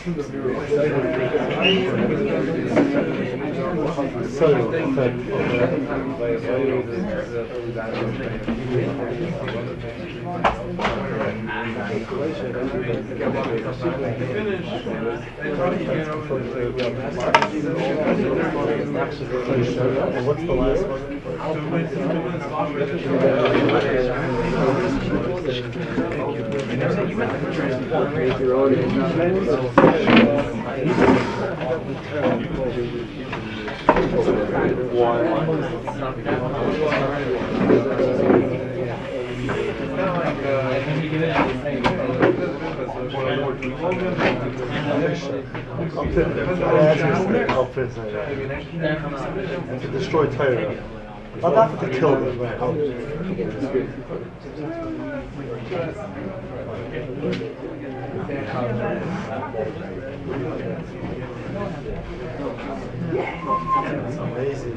What's the last one? To destroy Torah. Not have to kill them. It's amazing.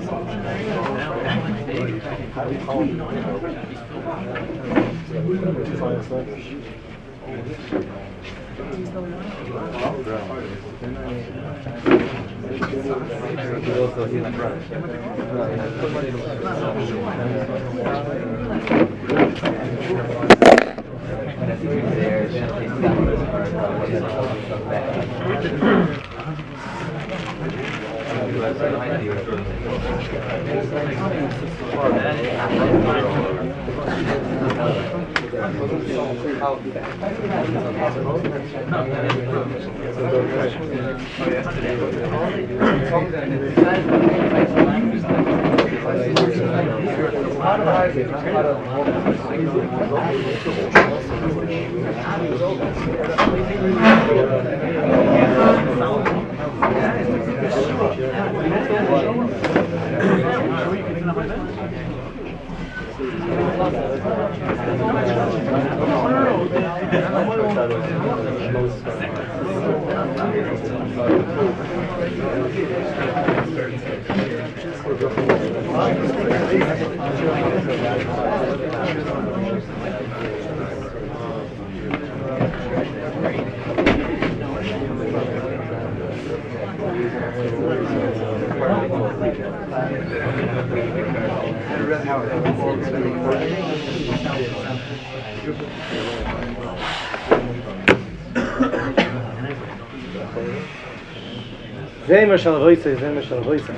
Zeh shal voice.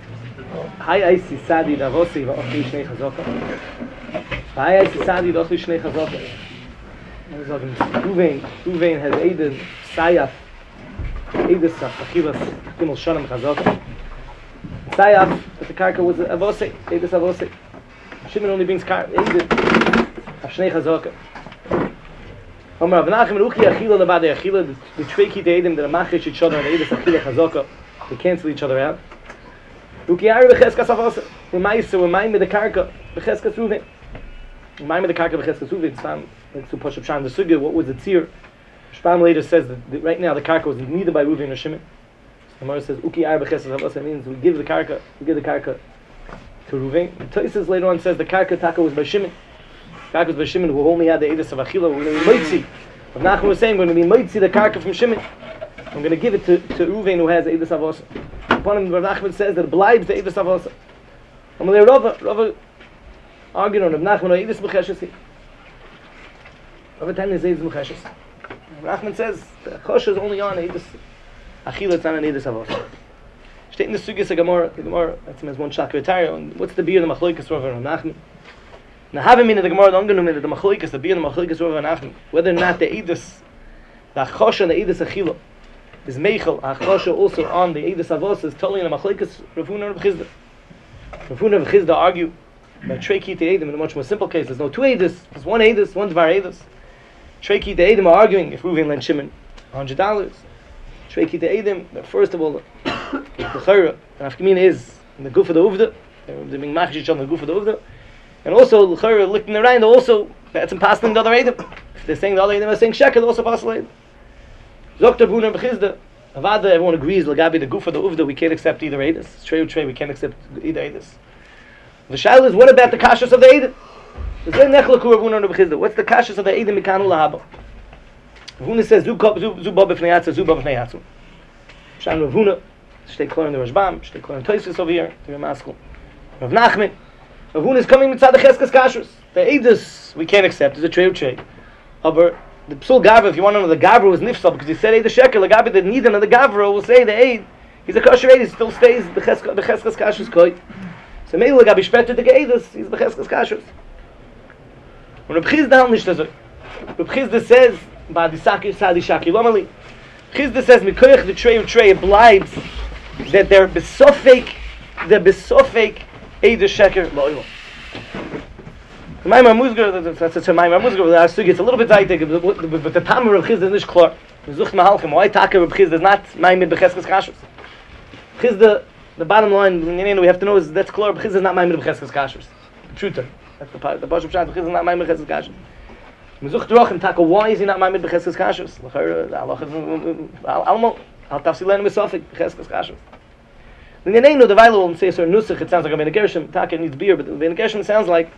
Hay ay si sadi da vosi va ochli shnei chazaka. Hay ay si sadi da ochli shnei chazaka. Wir sagen, Ruven has Eden Sayaf. Eden Sachilas Gimel Shalom Chazaka. Sayaf, but the karka was a vosi. Eden Savosi. Shimon only brings Eden of shnei chazaka. Omar Avnachim Ruchi Achila Labade Achila. The tricky to Eden that machish each other and Eden Achila Chazaka. They cancel each other out. Ukiyari b'cheskas avos. U'mayis with the karka b'cheskas Ruven. U'mayim with the karka b'cheskas Ruven. It's time like to push up Sham the sugya. What was the tzir? Shpam later says that right now the karka was neither by Ruven nor Shimon. The Gemara says Ukiyari b'cheskas avos. That means we give the karka to Ruven. Tosfos later on says the karka taka was by Shimon. Karka was by Shimon who only had the edus of Achila. We're going to be moitzi. Rav Nachman was saying we're going to be moitzi the karka from Shimon. I'm going to give it to Ruven who has the edus of Achila. Upon him, Rav Nachman says that it blives the Eidos Avosa. I'm going to Rava arguing on Rav Nachman, Eidos B'cheshes. Rava Tanya is Eidos B'cheshes. Rav Nachman says the Chosha is only on Eidos Achila, it's on an Eidos Avosa. Steht in the Sugis the Gemara, that's him as one Shakratariya, and what's the beer of the Machloikas Rav Nachman? Now have him in the Gemara, the Unganum, the Machloikas, the beer of the Machloikas Rav Nachman, whether or not the Eidos, the Chosha and the Eidos Achila, is Meichel Achosha also on the Eidos Avos is totally in a Machlekes Rav Huna and Rav Chizda. Rav Huna and Rav Chizda argue that Trei Ki Eidim in a much more simple case. There's no two Eidos. There's one Eidos, one Dvar Eidos. Trei Ki Eidim are arguing if Ruven lent Shimon $100. Trei Ki Eidim, but first of all, the Chayra and Afkamina is in the Guf of the Uvda. They're being machish on the Guf of the Uvda. And also the Chayra licking the Rhein, also that's passing the other Eidim. If they're saying the other Eidim are saying Shekel, also pass the Eidim. Dr. Buna Bechizda, Avada, everyone agrees, Lagabi, the Gufa, the Uvda, we can't accept either Eidos. Trey, we can't accept either Eidos. The Shail is, what about the Kashas of the Eidim? What's the Kashas of the Eidim Mikanu Lahaba? Ravuna says, Zu ba b'fnei Yatzu, Zu ba b'fnei Yatzu. Shan Ravuna, steht klar in the Rashbam, steht klar in Tosfos over here, to your maskul. Rav Nachman, Ravuna is coming mitzad the Cheskes Kashrus. The Eidos we can't accept, it's a trey of trey. Aber the Psul Gavra, if you want to know, the Gavra was nifsal, because he said Eid Sheker, the Gavra didn't need him, and the Gavra will say the Eid, he's a kosher Eid, he still stays the Cheskes Kashrus koi. So maybe the Gabi Shpeter the Eidos, he's the Cheskes Kashrus. When Reb Chizda held nicht so. Reb Chizda says, Ba'adi Saki Sadi Shaki Lomali. Chizda says, Mikoyach the trey of trey, it blibes that they're besofek Eid Sheker loyal. The Maimar Musgar, that's a Maimar Musgar, it's a little bit tighter, but the Tamar of Chizda is not clear. Zuch Mahalchim, why Taka of Chizda is not Maimar Becheskes Kashrus? Chizda, the bottom line, we have to know is that's clear, Chizda is not Maimar Becheskes Kashrus. Truth. That's the part. The Baruch Pshat, Chizda is not Maimar Becheskes Kashrus. Zuch Drachim, Taka, why is he not Maimar Becheskes Kashrus? Almo, Al Tafsi Len Mesofik, Becheskes Kashrus. Then you know the Vailu will say a certain Nusach, it sounds like a Ben Gershom, Taka needs beer, but Ben Gershom sounds like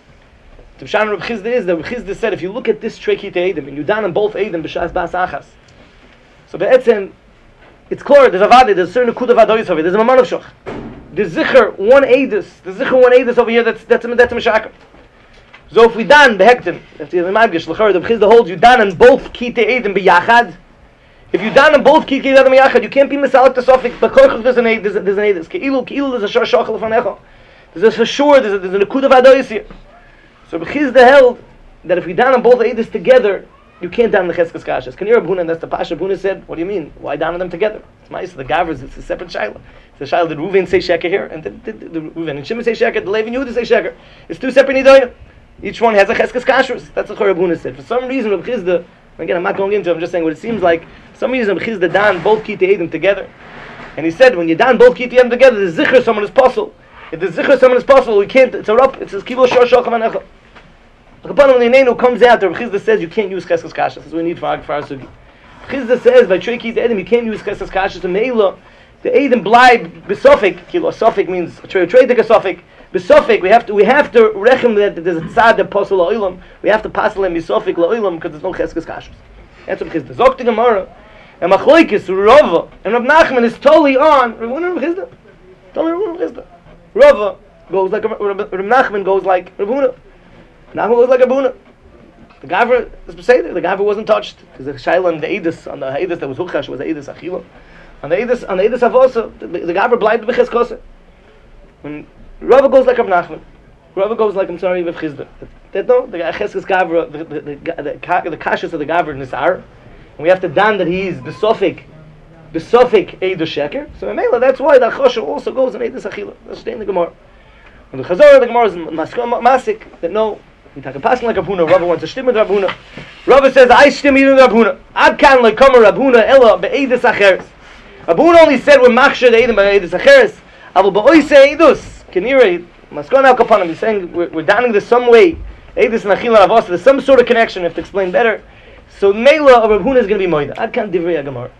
the Pshan Reb Chizda is that Reb Chizda said if you look at this Treki to Eidim and you down on both Eidim b'shas bas achas, so be'etzem it's clear there's a vade, there's a certain kud of adoyis over here, there's a mamon of shoch. There's zicher one Eidus over here that's a meshakar. So if we dan behektim, that's the Magdish l'chor the Chizda holds you dan on both Kitei Eidim b'yachad. If you dan on both Kitei Eidim b'yachad, you can't be misalik the suffix. B'koichach there's an Eidus. Ke'ilu there's a shor shochel l'fanecha. There's a for sure there's a kud of adoyis here. So Bechizda held that if we down on both Eidos together, you can't down the Cheskes Kashrus. Can you hear Abuna? And that's the Pasha. Abuna said, what do you mean? Why down on them together? It's nice. The Gavras, it's a separate Shaila. It's a Shaila. Did Reuven say Sheker here? And did Reuven and Shimon say Sheker? Did Levi and Yehuda say Sheker? It's two separate Nidoyim. Each one has a Cheskes Kashrus. That's what Abuna said. For some reason, Bechizda, again, I'm not going into it, I'm just saying what it seems like. For some reason, Bechizda down both Kitei Eidim together. And he said, when you down both Kitei Eidim together, the Zichر someone is possible. If the Zichر someone is possible, we can't, it's a rup, it's a Kibo Shor Shochem Anecha. The Kapana when the Nenu comes out there, Chizda says you can't use Cheskes Kashrus. That's what we need for our sugi. Chizda says by Trei Kitei Eidim you can't use Cheskes Kashrus. And Meila, the Eidim bleib besofik. Kilo sofik means Trei Dik sofik. Besofik we have to rechem that there's a tzad that posel la'olam. We have to pasel him besofik la'olam because there's no Cheskes Kashrus. That's what Chizda. Zok the Gemara and Machloikis Rava and Rab Nachman is totally on. Rab Chizda. Totally Rab Chizda. Rava goes like Rab Nachman goes like Rab Nachman was like Abuna. The Gavra is Beseder. The Gavra wasn't touched. Because the Shaila on the Eidus that was Huchash was the Eidus Achila. On the Eidus Avosa, the Gavra blinded Becheskos. When Rava goes like Rav Nachman, Rava goes like Rav Chizda. That no, the Cheskes Gavra, the Kashas of the Gavra in this hour, and we have to dan that he's Besofik Eidus Sheker. So in Mela, that's why the Chosher also goes in Eidus Achila. That's the Gemara. When the Chazor, the Gemara is Masik, that no, we take a passing like Abuna. Rava wants to stim with Abuna. Rava says, I stim even with Abuna. Ad kan like Kamer Abuna Ella be'edus acheres. Abuna only said we're machshir the Eidim be'edus acheres. Aval ba'oise Eidus. Kenire, Maskon al Kapanim, he's saying we're downing this some way. Eidus and Achila Avos. There's some sort of connection. We have to explain better. So Mela of Abuna is going to be Moida. Ad kan divrei Gemara.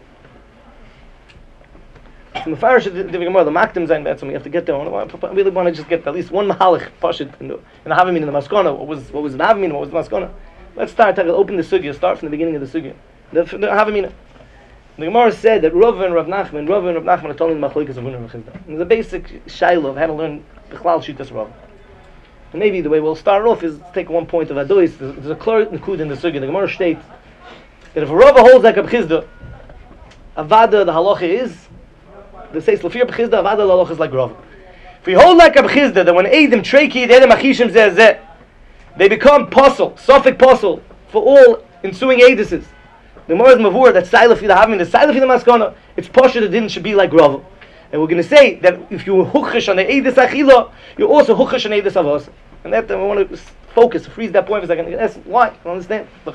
The Mefarish the Gemara, the Makdim Zayin Betzim, we have to get there. I really want to just get at least one Mahalach Pashit in the Havamina, in the Maskona. What was the Havamina? What was the Maskona? Let's open the Sugya, start from the beginning of the Sugya. The Havamina. The Gemara said that Rav and Rav Nachman are telling the Machlokas of Abuna and Chizda. There's a basic Shiloh of how to learn the Chlal Shitas Rav. And maybe the way we'll start off is take one point of Adois. There's a clear Nikud in the Sugya. The Gemara states that if a Rav holds like a Chizda, Avada, the halacha is, they say Slafir B'chizda Avada Lalach is like Rav. If we hold like a B'chizda that when Eidim Treiki Eidim Achishim Zeh they become posel, Sophic posel for all ensuing Eidises. The Gemara is Mavur that Sailafi the Havmin, the Sailafi the Maskana, it's posher that didn't should be like Rav. And we're going to say that if you huchish on the Eidus Achila, you also huchish on Eidus Avos. And that we want to focus, freeze that point for a second. That's why. You understand? Rab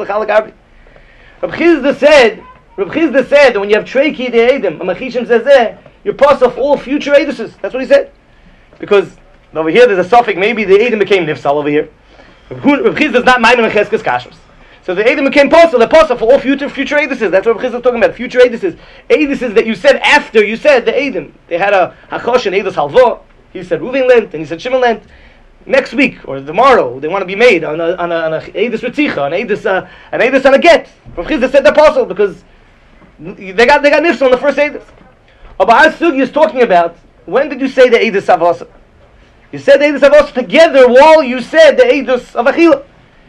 Chizda said that when you have Trei Kitei Eidim, Amachishim Zezeh, you're passed off all future Eiduses. That's what he said. Because over here there's a suffix, maybe the Eidim became Nifsal over here. Rab Chizda is not Maimon Cheskes Kashrus. So the Eidim became possible. They're possible for all future Eiduses. That's what Rab Chizda is talking about. Future Eiduses. Eiduses that you said after you said the Eidim. They had a Hachosh and Eidus Halvo. He said Reuven lent and he said Shimon lent. next week or tomorrow they want to be made on a Eidus Ritzicha, an Eidus on a get. From Chizda said the apostle because they got nifs on the first Eidus. But our sugi is talking about when did you say the Eidus Avasa? You said the Eidus Avasa together while you said the Eidus of Achila.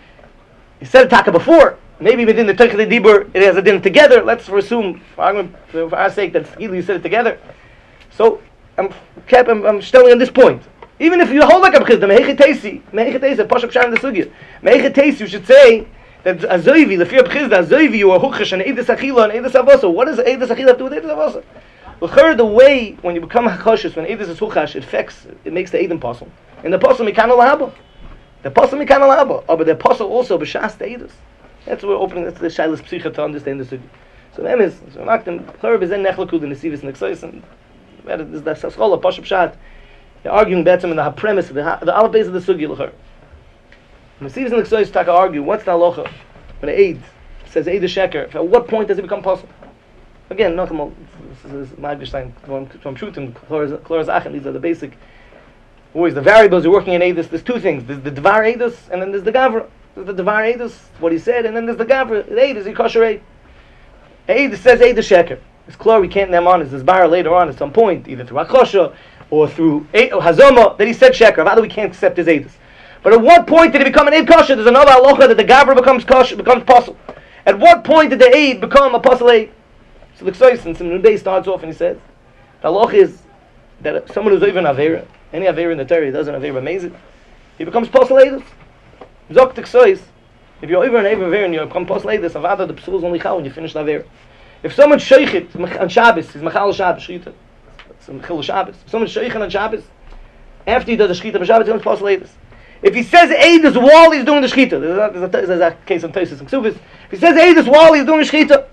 You said Taka before. Maybe within the Teichel Dibur it has a din together. Let's assume for our sake that you said it together. So I'm telling on this point. Even if you hold like a b'chizda, mehechetesi, Pasuk Shar in the sugya, mehechetesi, you should say that azoivi, the fear of b'chizda, azoivi, you are huchash, and eidus achila, and eidus avosa. What does eidus achila have to do with eidus avosa? The way when you become hachoshes, when eidus is huchash, it makes the eidim possible. And the possible mikana lahaba. The possible mikana lahaba. But the possible also b'shas the eidus. That's what we're opening. That's the shaylas psicha to understand the sugya. So them is so maktem chayr bezen nechlakud in the sivis nexois and the scholar Pashup Shat. They're arguing better in the premise, the other base of the sugi l'chor. The Mesivos and the Ksois taka argue, what's the halacha? When the Eid says Eid Sheker, at what point does it become possible? Again, this is Magdestein, from Shutim, Kloras Achem, these are the basic, always the variables you're working in Eidus. There's two things, there's the Dvar Eidus, and then there's the Gavra. There's the Dvar Eidus, what he said, and then there's the Gavra. The Eid is the kosher Eid. Eid says Eid Sheker. It's clear we can't name on, it's bar later on at some point, either through Akosha, or through Hazoma, that he said Sheker. Rather, we can't accept his Eidus. But at what point did it become an Eid kosher? There's another halacha that the Gavra becomes kosher, becomes possible. At what point did the Eid become apostle Eid? So the Ksois in Simon Bey starts off and he says, the halacha is that someone who's even Avera, any Avera in the Torah, he doesn't Avera amazing, he becomes apostle Eidus. Zok the Ksois, if you're over an Avera and you become apostle Eidus, Avada the Psul is only chal when you finish the Avera. If someone sheichit on Shabbos, he's machal Shabbos, shechita. It's a machal Shabbos. If someone sheichit on Shabbos, after he does the shechita on Shabbos, he becomes apostle Eidus. If he says Eidus while he's doing the shechita, there's a case on Tosis and Ksubis. If he says Eidus while he's doing the shechita,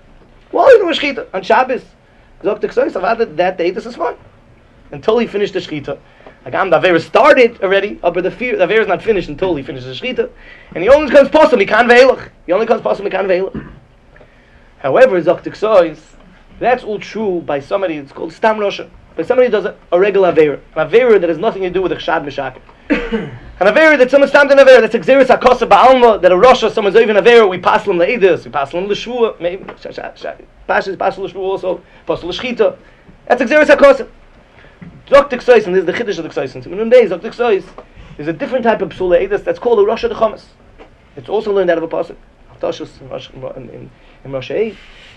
on Shabbos, Zok the Ksois, that the Eidus is fine. Until he finished the shechita. Like the Avera started already, but the Avera is not finished until he finishes the shechita. And he only becomes possible, he can't veilach. He only becomes possible, he can't veilach. However, Zok the Ksois, that's all true by somebody, it's called Stam Rosha. By somebody who does a regular Avera. An Avera that has nothing to do with a Chshad Meshaker. An Avera that someone stamped an Avera, that's Exeris HaKosa Ba'alma, that a Rosha, someone's even Avera, we pass them Le'edus, we pass them L'Shvua, maybe, Pashas, pass L'Shvua also, pass L'Shchita. That's Exeris HaKosa. Zok the Ksois, and this is the Chiddush of the Ksois. In one day, Zok the Ksois, there's a different type of Psula Eidus that's called a Rosha de Chomas. It's also learned out of a Pasuk. In Rosh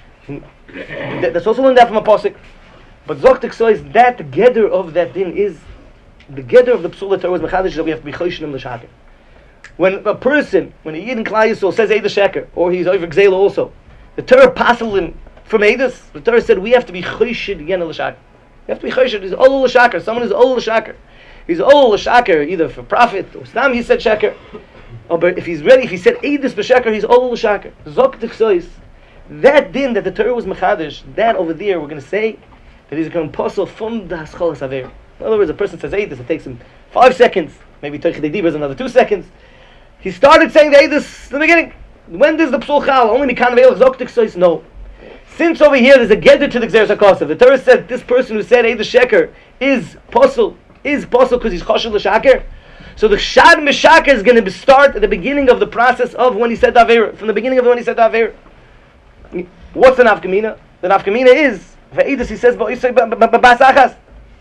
that's also learned that from a pasuk. But Zok the Ksois, that the gather of that din is the gather of the Psula Torah is mechadish that we have to be choshim l'shaker. When a person, when a Yid in Klal Yisrael says Eid Sheker, or he's over Gzela also, the Torah passel him from Eidus. The Torah said we have to be choshid again l'shaker. You have to be choshid. He's ol l'shaker. Someone is ol l'shaker. He's ol l'shaker either for profit or stam. He said sheker. Oh, but if he's ready, if he said Eidus b'sheker, he's ol l'shaker. Zok the Ksois. That din that the Torah was mechadish, that over there we're going to say that he's going to puzzle from the hascholas aver. In other words, a person says Eidus, it takes him 5 seconds, maybe Teichei Diba is another 2 seconds. He started saying the Eidus in the beginning. When does the psul chal? Only mikan ve'el zok the Ksois? No. Since over here there's a gather to the Gzeres HaKosav, the Torah said this person who said Eidus Sheker is puzzle because he's choshev l'shaker. So the Chshad Meshaker is going to start at the beginning of the process of when he said the Aver, from the beginning of when he said the Aver. What's the nafkamina? The nafkamina is ve'edus. He says ba'asachas.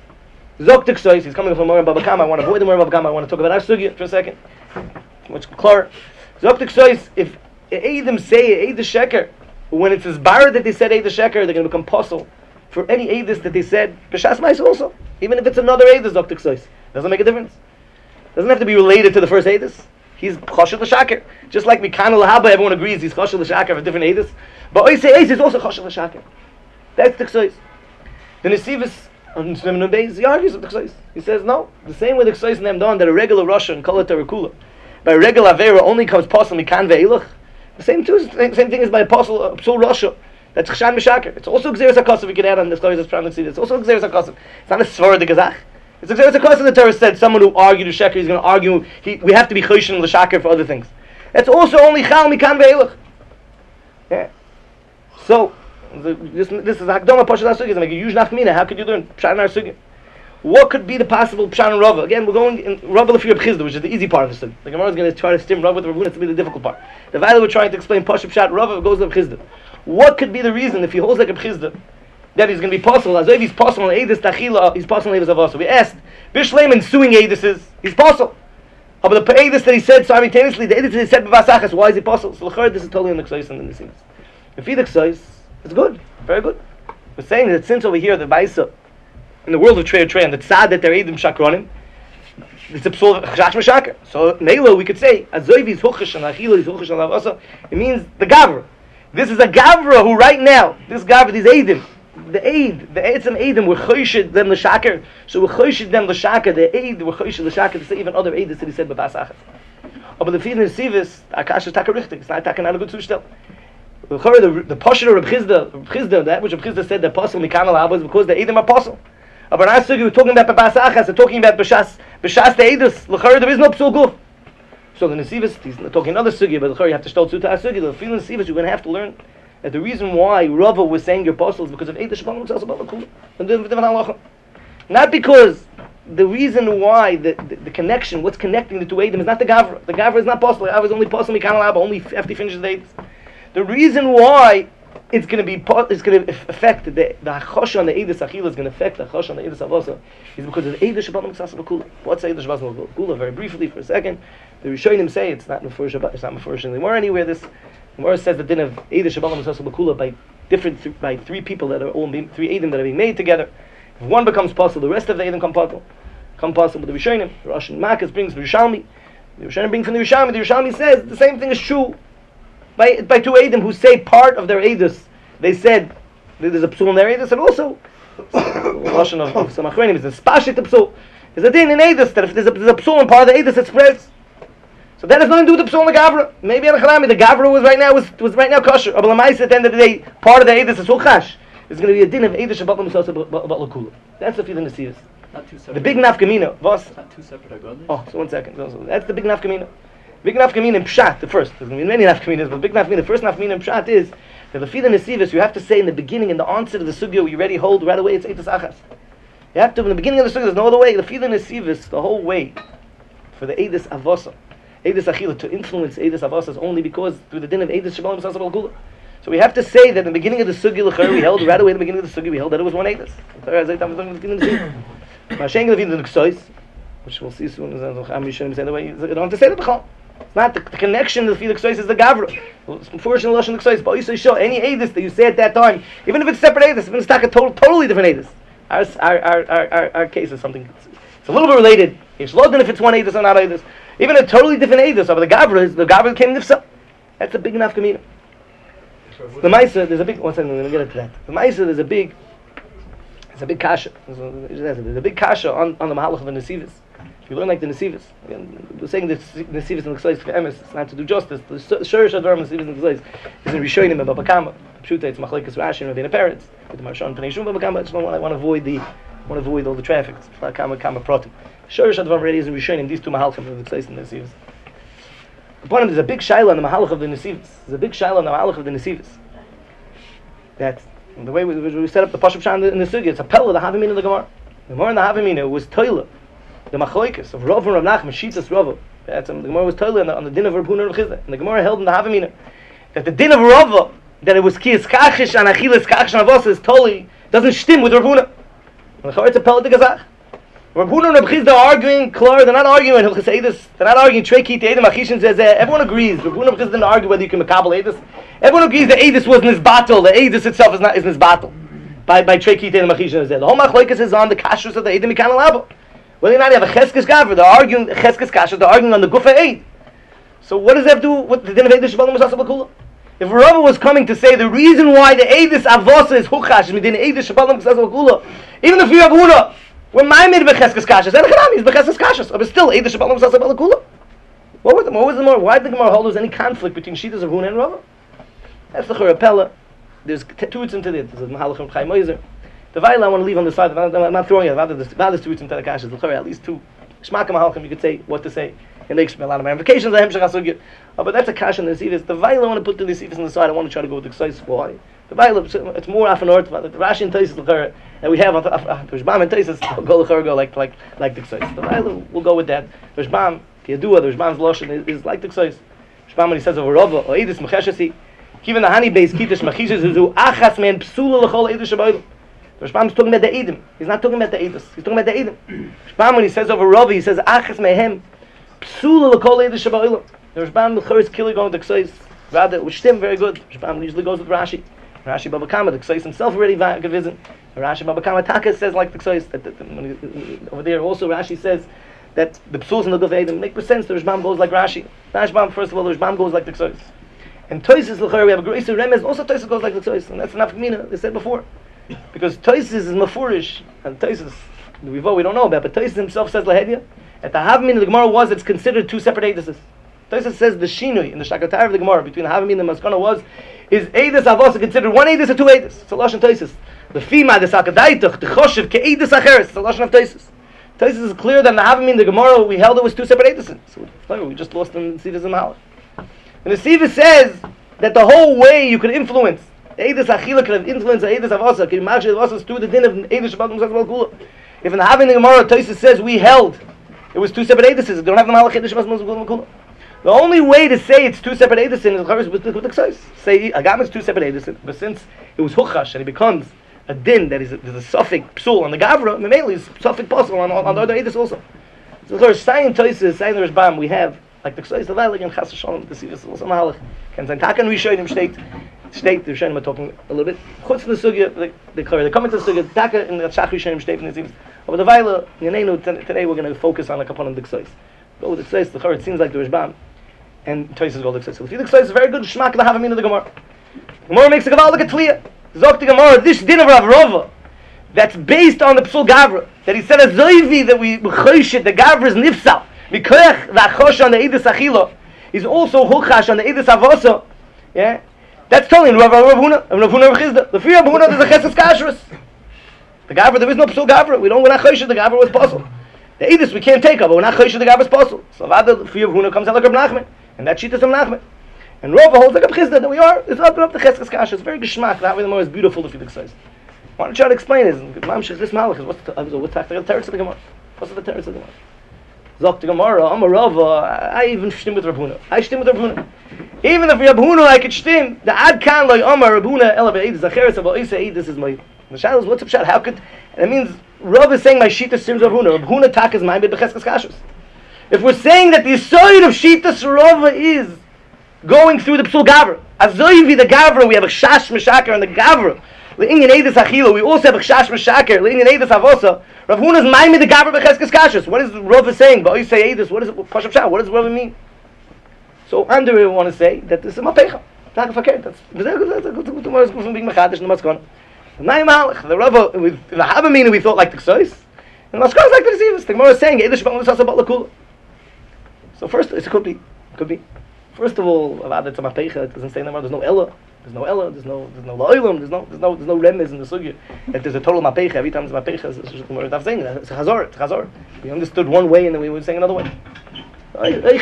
Zok the Ksois. He's coming from Moran Baba Kama. I want to avoid the Moran Baba Kama. I want to talk about our sugya for a second. Much clearer. Zok the Ksois. If Eidim say Eidus Sheker, when it's bar that they said Eidus Sheker, they're going to become puzzle for any Eidus that they said b'shas ma'is also. Even if it's another Eidus, Zok the Ksois, doesn't make a difference. Doesn't have to be related to the first Eidus. He's choshev l'shaker. Just like Mikan l'haba, everyone agrees he's choshev l'shaker for different Eidus. But Oisei Eis is also choshev l'shaker. That's the Ksois. The Nesivos on Simon Beis, he argues with the Ksois. He says no. The same way the Ksois named on that a regular Russia and Kol Terakula by regular Avera only comes possible Mikan ve'ilach. The same thing is by apostle Psul Russia. That's Chshan Meshaker. It's also Gzeres HaKosav. We could add on the Ksois that's Pram. It's also Gzeres HaKosav. It's not a Svara de Gazach. It's a Gzeres HaKosav. The Torah said someone who argued to Sheker, he's going to argue. We have to be Choshen l'shaker for other things. That's also only Chal Mikan ve'ilach. Yeah. So this is Hakdama Pashat HaSugya. It's like a huge nafkamina. How could you learn Pshat in our Sugya? What could be the possible Pshat and Rava? Again, we're going in Rava Lefi Reb Chizda, which is the easy part of the story. The Gemara is going to try to stim Rava with Reb Huna to be the difficult part. The Vayla we're trying to explain Pashup Pshat Rava goes to Reb Chizda. What could be the reason if he holds like Reb Chizda that he's going to be possible? As if he's possible in Eidus Tachila, he's possible in Eidus Avasa. We asked, Bishleiman suing Eidus he's possible. But the Eidus that he said simultaneously, the Eidus that he said B'Vasachas, why is he possible? So L'char, this is totally on the Ksais and the Nisim. If he the Ksais, it's good, very good. We're saying that since over here the Baisa, in the world of Trey and the Tzad that they're Eidim Shakronim, it's a psul Chash Meshakar. So Melo we could say Azoiv is Huchash and Achila is Huchash and Lavasa. It means the Gavra. This is a Gavra who right now, this Gavra, these Eidim, the Eitzim Eidim, we're Choshid them l'Shakar. So we're Choshid them l'Shakar. The Eid we're Choshid l'Shakar to say even other Eidim that he said B'Basachas. But the Fidin Sivis, Akash is Takarichtik. It's not Takan not a good Zushtel. The Pasha of Reb Chizda, that which Reb Chizda said that Pasal Mikanal Abba is because the Eidim are Pasal. But I said you were talking about B'Basachas, they're talking about B'Shas the Eidus. L'char there is no Psul Guf. So the Nesivus, he's talking another sugya, but l'char you have to start to sugya. The feeling Nesivus, you're going to have to learn that the reason why Rava was saying your apostles is because of Eidus Shabbat L'Ksas Abba L'Kula. Not because the reason why the connection, what's connecting the two Eidim is not the Gavra. The Gavra is not possible. The Gavra is only possible Mikanal Abba, only after he finishes the Eidus. The reason why it's going to affect the Hachosh on the Eidus Achila is going to affect the Hachosh on the Eidus Avasa is because of the Eidus Shabbat L'Ksas Abba. What's Eidus Shabbat L'Kula? Very briefly for a second. The Rishonim say it's not Mefurish Shabbat, it's not Mefurish anymore anywhere. This Gemara says the din of Eidus Shabbat L'Ksas Abba by three people that are all three Eidim that are being made together. If one becomes possible, the rest of the Eidim come possible. The Rishonim, the Rosh Makas brings the Rishalmi. The Rishonim bring from the Rishalmi. The Rishalmi says the same thing is true by two Eidim who say part of their Eidus. They said there's a psul in their Eidus, and also Rosh of some Achronim is a spashit psul. There's a din in Eidus that if there's a psul in part of the Eidus, it spreads. So that has nothing to do with the psul and the Gavra. Maybe the Gavra was right now kosher. But at the end of the day, part of the Eidus is Huchash. There's going to be a din of Eidus Shabbat L'Kula. That's the feeling of the Not two separate. The big nafkamina. Was Not two separate agonis. Oh, so 1 second. That's the big nafkamina. Big nafkamina in Pshat, the first. There's going to be many nafkaminas, but the big nafkamina, the first nafkamina in Pshat is that the feeling of you have to say in the beginning, in the answer to the sugya, you already hold right away, it's Eitus Achas. You have to, in the beginning of the sugya, there's no other way. The feeling of the whole way for the Eitus Avasa, Eitus Achila, to influence Eitus Avasa is only because through the din of Eitus Shabbat L'Kula. So we have to say that in the beginning of the sugya, we held right away in the beginning of the sugya, we held that it was one Eitus. Which we'll see soon. I don't have to say the B'chal. It's not the connection to the Felix is the Gavra. Unfortunately, Lashon L'Ksois, but you say sure any Eidos that you say at that time, even if it's separate Eidos, even if it's not a totally different Eidos. Our case is something. It's a little bit related. It's low than if it's one Eidos or not Eidos. Even a totally different Eidos, but the Gavra came Nifsa. That's a big enough kamina. The Maisa, there's a big. One second, I'm going to get into that. The Maisa, there's a big kasha. There's a big kasha on the Mahalach of the Nesivus. If you learn like the Nesivus, again, we're saying the Nesivus and the Ksais for Emes, it's not to do justice. The Shurish Advarim Nesivus and the Ksais is in Rishonim and Baba Kama. Pshuta, it's Machlekes Rashi and Ravina Peretz. With the Marshan Pnei Shum Baba Kama, I just want to avoid all the traffic. It's Kama Protim. Shurish Advarim already is in Rishonim. These two Mahalachim of the Ksais and the Nesivus. Upon him, there's a big shaila on the Mahalach of the Nesivus. There's a big shaila on the Mahalach of the Nesivus. That's the way we set up the Pashup Shan in the Sugya. It's a pella of the Havamina of the Gemara. The Gemara in the Havamina was Toila. The Machlokes of Rav and Rav Nachman, Shitas Rav. The Gemara was Toila on the din of Reb Huna and Reb Chizda. And the Gemara held in the Havamina that the din of Rav, that it was Kiyas Kachish and Achilas Kachish and Avos is totally doesn't stim with Reb Huna. It's a pella to Gazach. Reb Huna and Reb Chizda are arguing, they're not arguing Hilchos Eidos. They're not arguing Trei Ki Te'edim Achishin says everyone agrees. Reb Huna and Reb Chizda didn't argue whether you can makabel Eidos. Everyone agrees that Eidos was Nisbatel. The Eidos itself is Nisbatel. By Trei Ki Te'edim Achishin says the whole machlokes is on the kashrus of the Eidim Mikan Alabo. Whether or not you have a Cheskes Gavra, they're arguing Cheskes Kashrus, they're arguing on the Gufa Eid. So what does that have to do with the din of Eidos Shabbat L'Ksas Abba? If Rava was coming to say the reason why the Eidos Avosa is Huchash, is midin Eidos Shabbat L'Ksas Abba, even if you have Huna, when my made Becheskes Kashrus, and Chanami is Becheskes Kashrus, but still Eidos Shabbat L'Ksas Abba. What was the more? Why did the Gemara hold there's any conflict between Shitas of Huna and Rava? That's the Chorapella. There's two words into this. There's Mahalach and Chaim Moiser. The Vaila I want to leave on the side. I'm not throwing it. There's two words into the Kashas. At least two. Shmaka Mahalchim, you could say what to say. And they explain a lot of ramifications of Hemshech HaSugya. Oh, but that's a kash in the Nesivos. The Vaila I want to put the Nesivos on the side. I want to try to go with the Ksais. Why? The Vaila, it's more often orth. The Rashi and Taisus that we have. The Rishbam and Taisus go like the Ksais. The Vaila will go with that. The Rishbam, the Yadua, the Rishbam's Loshen is like the Ksais. Rishbam when he says over Rava or Edis Mecheshesi, given the honey base Kiddush Mechishes is achas man psula l'chol Edus Shabayim. The Rishbam is talking about the Edom. He's not talking about the Edus. He's talking about the Edom. Rishbam when he says over Rava, he says achas mehem psula l'chol Edus Shabayim. The Rishbam the Chor is killing going to Ksais. Rather, which stem very good. Rishbam usually goes with Rashi. Rashi Baba Kama, the Ksais himself already given. Rashi Baba Kama Taka says like the Ksais. Over there also Rashi says that the Psuls and the Dovedim make sense. The Rishbam goes like Rashi. Rashbam, first of all, the Rishbam goes like the Ksais. And Toises L'chor, we have a Greaser Remez, also Toises goes like the Ksais. And that's enough Mina, they said before. Because Toises is Mafurish, and Toises, we don't know about, but Toises himself says Lahedya. At the Havmin, the Gemara was, it's considered two separate Eidises. Toises says the Shinui in the Shakatar of the Gemara between the Havmin and the Maskana is Eidis Avos considered one Eidis or two Eidis. It's a Lashon Toises. The Fima, the Sakadaitach, the Choshev, Ke'eidis Acheres, it's a Lashon of Toises. Toises is clear that in the Havmin, the Gemara, we held it was two separate Eidises. So we just lost in Sivas and Malach. And the Sivas says that the whole way you could influence Eidis Achila could have influenced Eidis Avasa. Can you imagine Avasa through the din of Eidis Shabbat Musaz Kula? If in the Havmin the Gemara, Toises says we held it was two separate Eidises. They don't have the Malach Eidis Shabbat Musaz Kula. The only way to say it's two separate Eidisin is with the Ksais. Say Agam is two separate Eidisin, but since it was Huchash and it becomes a din that is a suffix psul on the Gavra, Memeli is suffix possible on the other Eidis also. So there's Sayin Toises, Sayin Rishbam, we have like the Ksais of Eilig and Chas Hashem, the Sivas also Mahalach. Can say Takan Rishonim state the Rishonim are talking a little bit. Chutz the Sugya, the comment to the Sugya, Taka in the Shach Rishonim state in the Sivas. But the Vaila, today we're going to focus on a couple of the Ksais. Go with the Ksais, the Chor, it seems like the Rishbam. And Toises go like Ksais. So the Ksais is very good Shmak the Havamina of the Gemara. Gemara makes a Gaval look at Tliya. Zok the Gemara, this din of Rav Rova, that's based on the Psul Gavra, that he said a Zoivi that we Choshit, the Gavra is Nifsal, Mikoyach Vachosh on the Eidis Achila, is also Huchash on the Eidis Avosa. Yeah? That's telling Rav Huna, and Rav Huna Rav Chizda. The fear of Huna, there's a Chesed Kashrus. The Gavra, there is no Psul Gavra. We're not Choshit, the Gavra was possible. The Eidis we can't take up, but we're not Choshit, the Gavra is possible. So the fear of Huna comes out like Rav Nachman. And that sheet is from Nachman. And Rova holds like a Chizda that we are. It's up the Cheskes Kasha. It's very geschmack. That way the more is beautiful if you Ksais. Why don't you try to explain this? This Malach what's the Teretz of the Gemara? What's the Teretz of the Gemara? Zok the Gemara, I'm a Rava. I even shtim with Rav Huna. I shtim with Rav Huna. Even if Rav Huna I could shtim, the Ad Kan loy Amar Rav Huna Ela Be'edis Acheres Ava Oisa Eid. This is my. The Shal is what's up Shal? How could? That means Rav is saying my sheet is Rav Huna. Rav Huna tak is mine, but Cheskes Kashas. If we're saying that the side of Shitas Rava is going through the Psul Gavra, Azoivi the Gavra, we have a Shash Meshaker and the Gavra. Le'inyan Eidis Achila, we also have a Shash Meshaker. Le'inyan Eidis Avosa. Rav Huna's Maimid the Gavra Becheskes Kashas. What is Rava saying? But you say Eidis. What is it? Pashav Shah. What does Rava mean? So under we want to say that this is Mapecha. That's being Mechadish and the Maskon. The Malach, the Rava, with the Havamina we thought like the Ksais. And the Maskon is like the Zivas. The Gemara is saying Eidis Shabbat Musasa Bat Lakula. So first, it could be. First of all, about the Tzamapecha, it doesn't say there's no Ella, there's no Lo'ilam, there's no Remez in the Sugya. That there's a total Mapecha. Every time there's Mapecha, it's saying it's a Chazor. We understood one way and then we were saying another way. I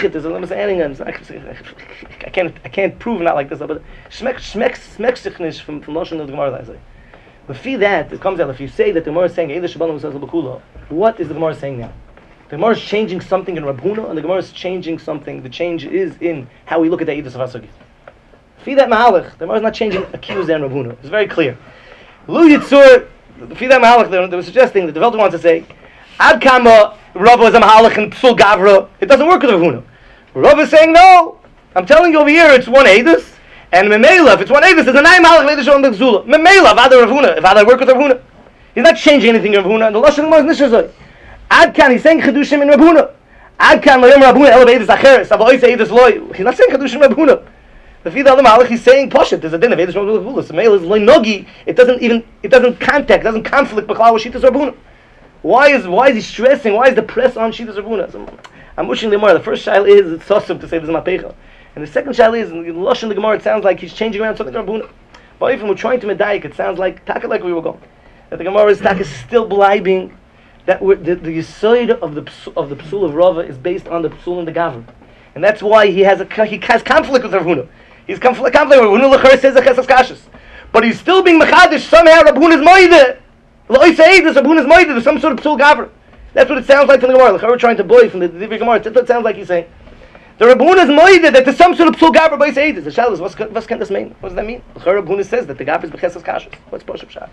can't prove not like this, but Shmekshnish from Lashon of the Gemara, I say. But for that, it comes out, if you say that the Gemara is saying Eidah Shabbat Musasa B'Kula, what is the Gemara saying now? The Gemara is changing something in Rav Huna, and the Gemara is changing something. The change is in how we look at the Eidos of Asugis. For that Mahalach, the Gemara is not changing Akiuz and Rav Huna. It's very clear. Lu Yitzur, for that Mahalach, they were suggesting, the developer wants to say, Ad Kama, Rav is a Mahalach and Psul Gavra. It doesn't work with Rav Huna. Rav is saying, no, I'm telling you over here, it's one Eidos, and Memela, if it's one Eidos, it's a 9 Mahalach, Eidos Shalom B'Gzula. Memela, Vada Rav Huna, if I work with Rav Huna. He's not changing anything in Rav Huna, and the Lashon of the Gemara is Nishazoi. Ad Kan, he's saying Chedushim in Rav Huna. Ad Kan loyom Rav Huna ela be'edis acheres. Ava oisei edis loy. He's not saying Chedushim Rav Huna. The Fida Adam Malach, he's saying Poshet. There's a din of edis Rav Huna. The male is loy nogi. It doesn't conflict b'chlal with Shitas Rav Huna. Why is he stressing? Why is the press on Shitas Rav Huna? So, I'm wishing the Gemara. The first shail is it's sosum to say this is Mapecha, and the second shail is in the Lashon of the Gemara. It sounds like he's changing around something Rav Huna. But even we're trying to medayik, it sounds like taka like we were going. That the Gemara is still blibing. That the Yisoid of the Psul of Rava is based on the Psul and the Gavra. And that's why he has conflict with Rav Huna. He's conflict with Rav Huna. L'chor says the cheskas kashus, but he's still being mechadish. Somehow Rav Huna's moide. L'oisei eidus Rav Huna's moide. There's some sort of psul gavra. That's what it sounds like from the Gemara. L'chor trying to boy from the Divrei Gemara. That's what it sounds like he's saying. The Rav Huna's moide that there's some sort of psul gavra by eidus. The shal is what's can this mean? What does that mean? L'chor Rav Huna says that the gavra is b'cheskas kashus. What's poshup shat?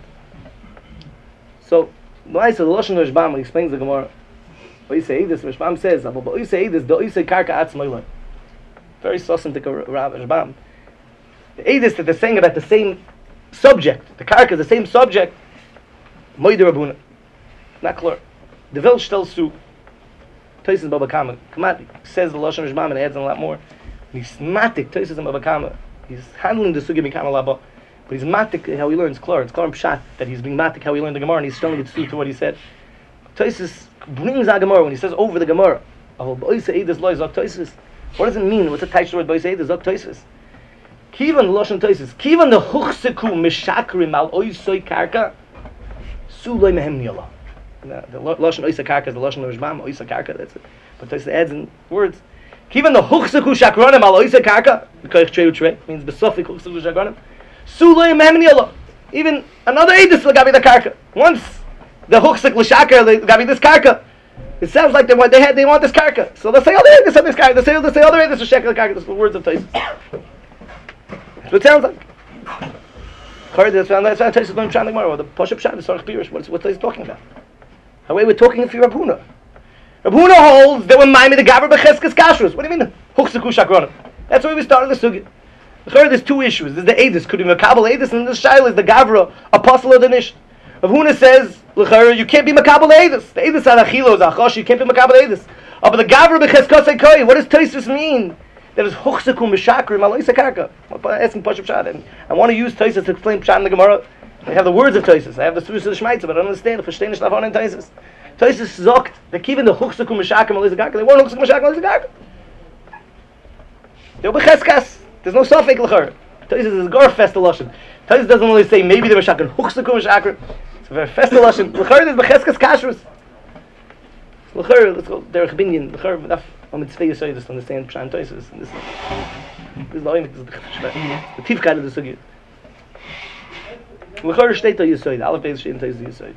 So the Lashon Rashbam explains the Gemara. Oisei eidus. Rashbam says, but oisei eidus the oisei karka atzmai. Very succinct Rashbam. The eidus that they're saying about the same subject, the karka is the same subject. Moide Rav Huna, not clear. The Vilch tells to Tosis Baba Kama. Kamati says the Lashon Rashbam and adds on a lot more. He's matik Tosis and Baba Kama. He's handling the sugi mikama laba, but he's matik how he learns clear. It's clear pshat that he's being matik how he learned the Gemara, and he's showing it to what he said. Tosis brings a Gemara when he says over the Gemara. What does it mean? What's the type of word Boisei Eidus? Zok Tosis. Kivan Lashon Tosis. Kivan the Huchseku Mishakrim al Oisei Karka. Sulei Mehem Niyala. The Lashon Oisei Karka is the Lashon Rashbam. Oisei Karka. That's it. But Tosis adds in words. Kivan the Huchseku Shakronim al Oisei Karka. Koich Trei Utrei means Besofik Huchseku Shakronim. Sulei Mehem Niyala. Even another Eidus Lagabi the Karka. Once the Huchsek L'Shakar Lagabi this Karka. It sounds like they want this karka. So they'll say, oh, they say this karka. They'll say, oh, this is shekel karka. That's the words of Tosis. That's what it sounds like. That's why Tosis going to Gemara, or the Poshup Shat, the Sarach Pirish. What Tosis talking about? How we're talking if you're Rav Huna. Rav Huna holds that when Maimid the Gavra b'cheskes kashrus. What do you mean? Huchseku shakronim. That's why we started the sugi. There's two issues. There's the Eidus. Could be Makabel Eidus, and the Shaila is the Gavra, apostle of the Nish. Rav Huna says, you can't be Makabel Eidus. The Eidus are Achilo, Zachosh, you can't be Makabel Eidus. But the Gavra b'cheskes koi. What does Tosis mean? That is Huchseku Mishakrim al Oisei Karka. I'm asking Poshup Shat, and I want to use Tosis to explain Pshat in the Gemara. I have the words of Tosis. I have the Surus of the Shmaitza, but I don't understand. Verstehen nicht davon in Tosis. Tosis sagt, they keep in the Huchseku Mishakrim al Oisei Karka. They weren't Huchseku Mishakrim al Oisei Karka. They were b'cheskas. There's no safek l'chor. Tosis is a gar fest lashon. Tosis doesn't only say maybe they were shakrim. Huchseku Mishakrim. It's a very fest lashon. L'chor is b'cheskas kashrus. L'chor, let's go derech binyan. L'chor enough. On mitzvah Yisrael to understand Pshat and Tosis. This is the oimik, this is the tifkeit of the sugi. L'chor shteit Yisrael. Aleph Beis shteit Tosis Yisrael.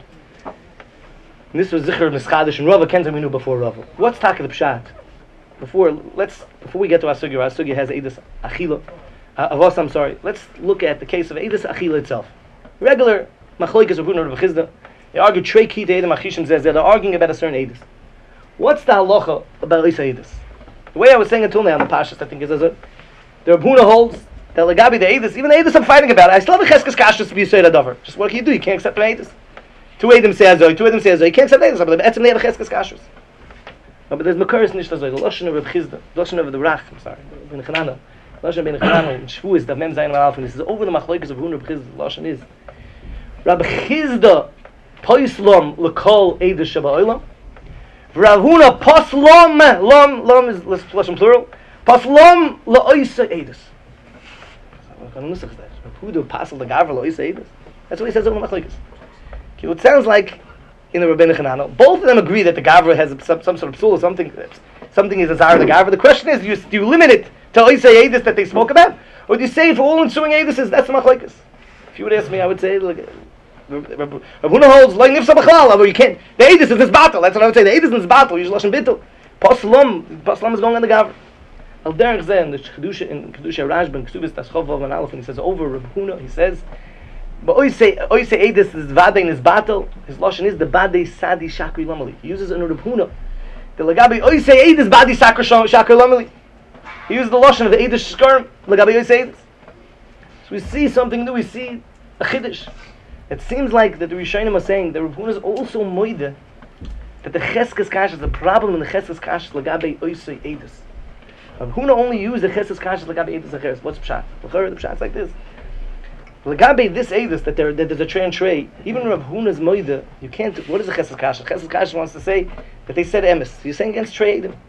And this was Zichar Mischadish and Rava Kenta we knew before Rava. What's talking the Pshat? Before we get to our sugi has Eidus Achila. Avos, I'm sorry. Let's look at the case of Eidus Achila itself. Regular Machloikas of Rav Huna and Rav Chizda. They argue Trei Ki Te'edim Achishim says they're arguing about a certain Eidus. What's the halacha about Oisei Eidus? The way I was saying until now in the Pashas, I think, is the Rav Huna holds that Lagabi the Eidus, even the Eidus I'm fighting about it, I still have a cheskes kashrus to be Yisrael Adavar. Just what can you do? You can't accept an Eidus. Two Eidim say Azoi, you can't accept Eidus, but the Etzim they have a cheskes kashrus. But there's Makaris Nish Azoi, the Lashon of Rav Chizda, the Lashon of the Rach, I'm sorry, Ben Chanana, Lashon Ben Chanana, in Shvuis, the Mem Zayin Malaf, and this is over the Machloikas of Rav Huna Rav Chizda, the Lashon is, Rav Chizda, Poislom, L'kol Eidus Shabbat Rav Huna paslom lom is lashon plural. Paslom la'oisei Eidus. What kind of nusach is that? Rav Huna pasl the Gavra la'oisei Eidus. That's what he says over Machlokes. Okay, it sounds like in the Rabbeinu Chananel, both of them agree that the Gavra has some sort of psul or something. Something is a zar of the Gavra. The question is, do you limit it to oisei Eidus that they spoke about, or do you say for all ensuing Eidus that's the Machlokes? If you would ask me, I would say like. Rav Huna holds like nifsa b'chalal, but you can't. The Eidus is this battle. That's what I would say. The Eidus is this battle. You should lashon bittul. Paslom is going on the Gavra. Al derech zeh in the kedusha Rashba Ksubis Taschov Vav and Aleph, and he says over Rav Huna, he says, but oisei Eidus is vadei in his battle. His lashon is the badei sadi shakri lamali. He uses in Rav Huna the lagabi oisei Eidus badei shakri lamali. He uses the lashon of the Eidus shkarim lagabi oisei Eidus. So we see something new. We see a chiddush. It seems like that the Rishonim are saying that Rav Huna is also moide that the cheskes kashrus, the problem in the cheskes kashrus lagabe oisei Eidus. Rav Huna only used the cheskes kashrus lagabe Eidus acheres. What's pshat? The pshat's like this. Lagabe this Eidus that there's a tray and tray. Even Rav Huna's moide, you can't. What is the cheskes kashrus? Cheskes kashrus wants to say that they said emes. You're saying against trey Eidim.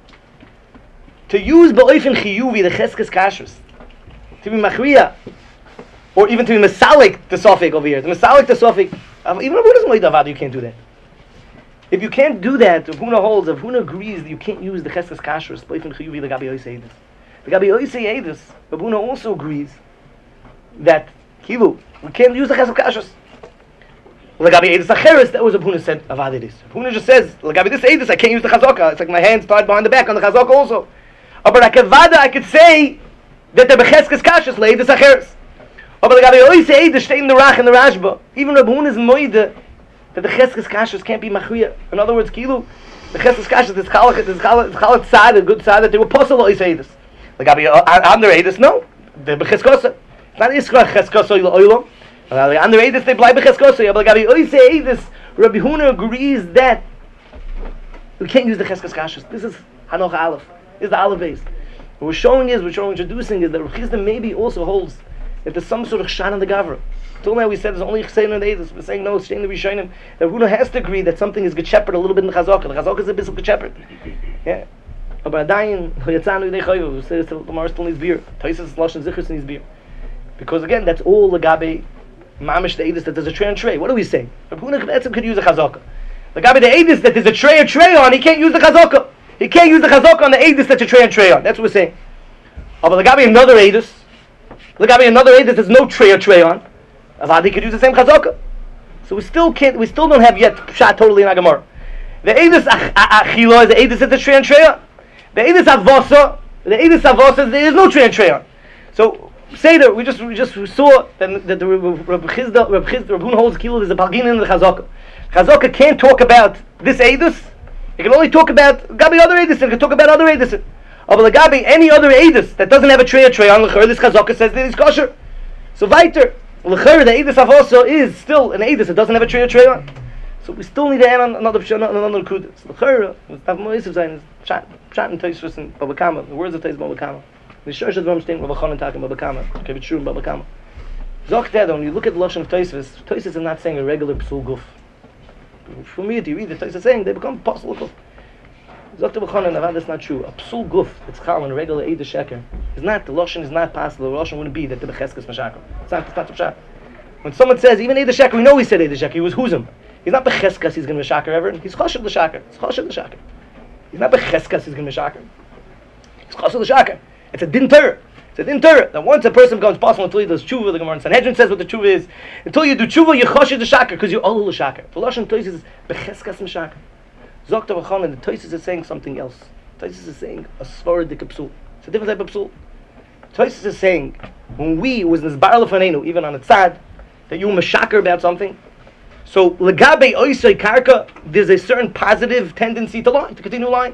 To use ba'oifen chiyuvi the cheskes kashrus, to be machriya. Or even to be Masalik the Sofik over here. The Masalik the Sofik. Even if it is Moed Avad, you can't do that. If you can't do that, if Huna agrees that you can't use the Cheskes Kashrus, Leifin Chiyuvi Legabi Oisei Eidus. Legabi Oisei Eidus, Rav Huna also agrees that Kilu, we can't use the Cheskes Kashrus. Legabi Eidus Acheres, that was what Huna said about it is. Huna just says, Legabi this Eidus, I can't use the Chazaka. It's like my hands tied behind the back on the Chazaka also. But I could say that the Becheskes Kashrus Leidus Acheres. But Legabi Oisei Eidus, stay in the Rach and the Rashba. Even Rav Huna's moide that the Cheskes Kashrus can't be machriya. In other words, Kilu, the Cheskes Kashrus is chalak side, a good side that they were possible to say this. Like under Eidus, no, the Becheskosa. It's not Iskra Cheskosa Oilo. Under Eidus they bly Becheskosa. But Gabi Oisei Eidus, Rabbi Huna agrees that we can't use the Cheskes Kashrus. This is Hanoch Aleph. This is the Aleph base. What we're introducing is that Rav Chisda maybe also holds that there's some sort of shan on the Gavra. Till now we said there's only Chsein and Eidus. We're saying no, it's Shein the Rishonim. That Huna has to agree that something is Gecheppered a little bit in the Chazaka. The Chazaka is a bit Gecheppered. Yeah. But Adayin, Yatzanu Yidei Chayu, who says the Mar still needs beer. Taisus Lashon Zichus needs beer. Because again, that's all Legabe Mamish the Eidus that there's a tray on tray. What are we saying? Huna could use a Chazaka. Legabe the Eidus that there's a tray on, he can't use the Chazaka. He can't use the Chazaka on the Eidus that's a tray on. That's what we're saying. But Legabe another Eidus, there's no tray on. Avadi could use the same chazaka. So we still don't have yet pshat totally in Agamar. The Eidus Achila is the Eidus at the Trey and Treya. The Eidus Avosa, there is no Trey and Treya. So Seder, we just saw that the Reb Huna holds Kilo, there's a Palgin in the chazaka. Chazaka can't talk about this Eidus. It can only talk about Gabi other Eidus. It can talk about other Eidus. But Gabi any other Eidus that doesn't have a Trey on, this chazaka says that it's kosher. So weiter. L'chayr, the Eidus Avoso is still an Eidus. It doesn't have a tray on. So we still need to add on another kudus. L'chayr, with Tav Moisiv Zayin, is chat and Taisvus and Baba Kama. The words of Tais Baba Kama. The Shor Shad Vam Stein, Baba Chanan Takim Baba Kama. Okay, it's true in Baba Kama. Zok that, when you look at the Lashon of Taisvus is not saying a regular Psul Guf. For me, if you read the Taisvus saying, they become Psul Guf. Zok Baba Chanan, Avad, that's not true. A Psul Guf, it's Chal, and a regular Eidus Sheker. Is not, the Lashon is not possible. The Lashon wouldn't be that the Becheskes Mashakar. It's not the Pshat. When someone says, even Eidus Sheker, we know he said Eidus Sheker, he was Huzim. He's not Becheskas, he's going to be Shakar ever. He's Choshev L'Shakar. It's Choshev L'Shakar. He's not Becheskas, he's going to be Shakar. It's Choshev L'Shakar. It's a Din Torah. It's a Din Torah. That once a person becomes possible until he does Tshuva, the Gemara in Sanhedrin says what the Tshuva is. Until you do Tshuva, you're Choshev L'Shakar, because you're Olul L'Shakar. The Lashon Tosis is Becheskas M'Shakar. Zokta V'chanan, the Tosis is saying something else. Tosis is saying a Svara Dik Psul. It's a different type of Psul. Tosis is saying, when we was Nizbar Lefanenu, even on a tzad, that you were Meshakar about something, so Legabe Oisei Karka, there's a certain positive tendency to lie, to continue lying.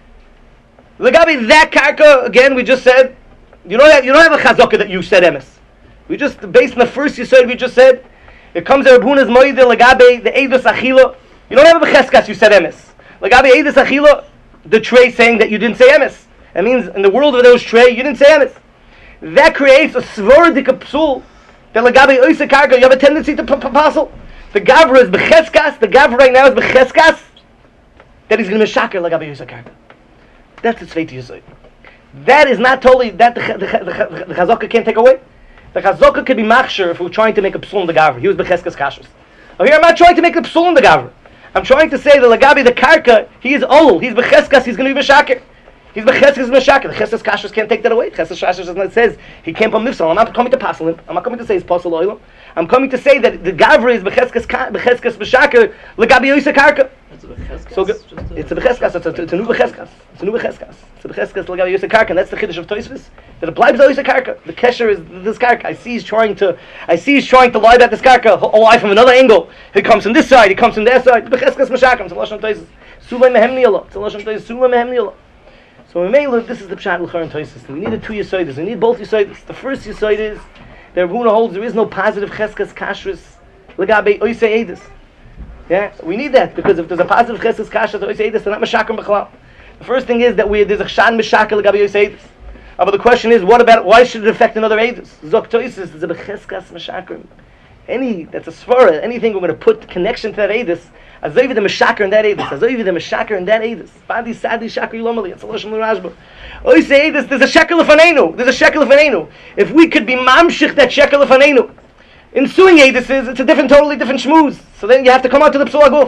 Legabe that Karka, again, we just said, you don't have a chazaka that you said emes. We just, based on the first Yisod we just said, it comes to Reb Huna's Moide, Legabe, the Eidus Achila, you don't have a Becheskas, you said emes. Legabe Eidus Achila, the tray saying that you didn't say emes. That means in the world of those tray, you didn't say emes. That creates a Svara Dik Psul, that Legabe Oisei Karka, you have a tendency to passel. The Gavra is Becheskas, the Gavra right now is Becheskas, that he's going to be Shakar Legabe Oisei Karka. That's the Tzvei Yisod. That is not totally, that the Chazaka can't take away. The Chazaka could be Machshir if we're trying to make a Psul in the Gavra. He was Becheskas Kashrus. Oh, here I'm not trying to make a Psul in the Gavra. I'm trying to say that Legabe the Karka, he is Ol, he's Becheskas, he's going to be Beshakar. He's Becheskas Meshakar. The Cheskas Kashrus can't take that away. Cheskas Kashrus says he can't put Mifsal. I'm not coming to passel him. I'm not coming to say he's Pasal Oilam. I'm coming to say that the Gavra is Becheskas Meshakar Legabe Oisei Karka. It's a Becheskas? So it's a Becheskas. It's a new Becheskas. It's a new Becheskas. It's a Becheskas Legabe Oisei Karka. And that's the Chiddush of Tosfos. That applies to Oisei Karka. The Kesher is this Karka. I see he's trying to lie about this Karka. A lie from another angle. He comes from this side. He comes from that side. Becheskas Meshakar. It's a Lashon Tosfos. Sulei Mehemni Allah. It's a Lashon Tosfos. Sulei Mehemni Allah. So in Meilah, this is the Pshat L'char and Tosis. We need two Yisoides. We need both Yisoides. The first Yisoid is that Reb Huna holds there is no positive Cheskas Kashrus Legabe Oisei Eidus. Yeah, we need that because if there's a positive Cheskas Kashrus Oisei Eidus, they're not Meshakar B'chalal. The first thing is that there's a Kshan Meshakar Legabe Oisei Eidus. But the question is, what about why should it affect another Eidus? Zok Tosis is a Becheskas Meshakar. That's a Svara, anything we're going to put connection to that Eidus. Azoiv the Meshakar in that Eidus. Azoiv the Meshakar in that Eidus. Badi Sadi Shakar Yilomali. It's a Lashon L'Rashba. Oisei Eidus, there's a shekel lefanenu. There's a shekel lefanenu. If we could be mamshich that shekel lefanenu. In suing Eiduses, it's a totally different shmooze. So then you have to come out to the Psul HaGuf.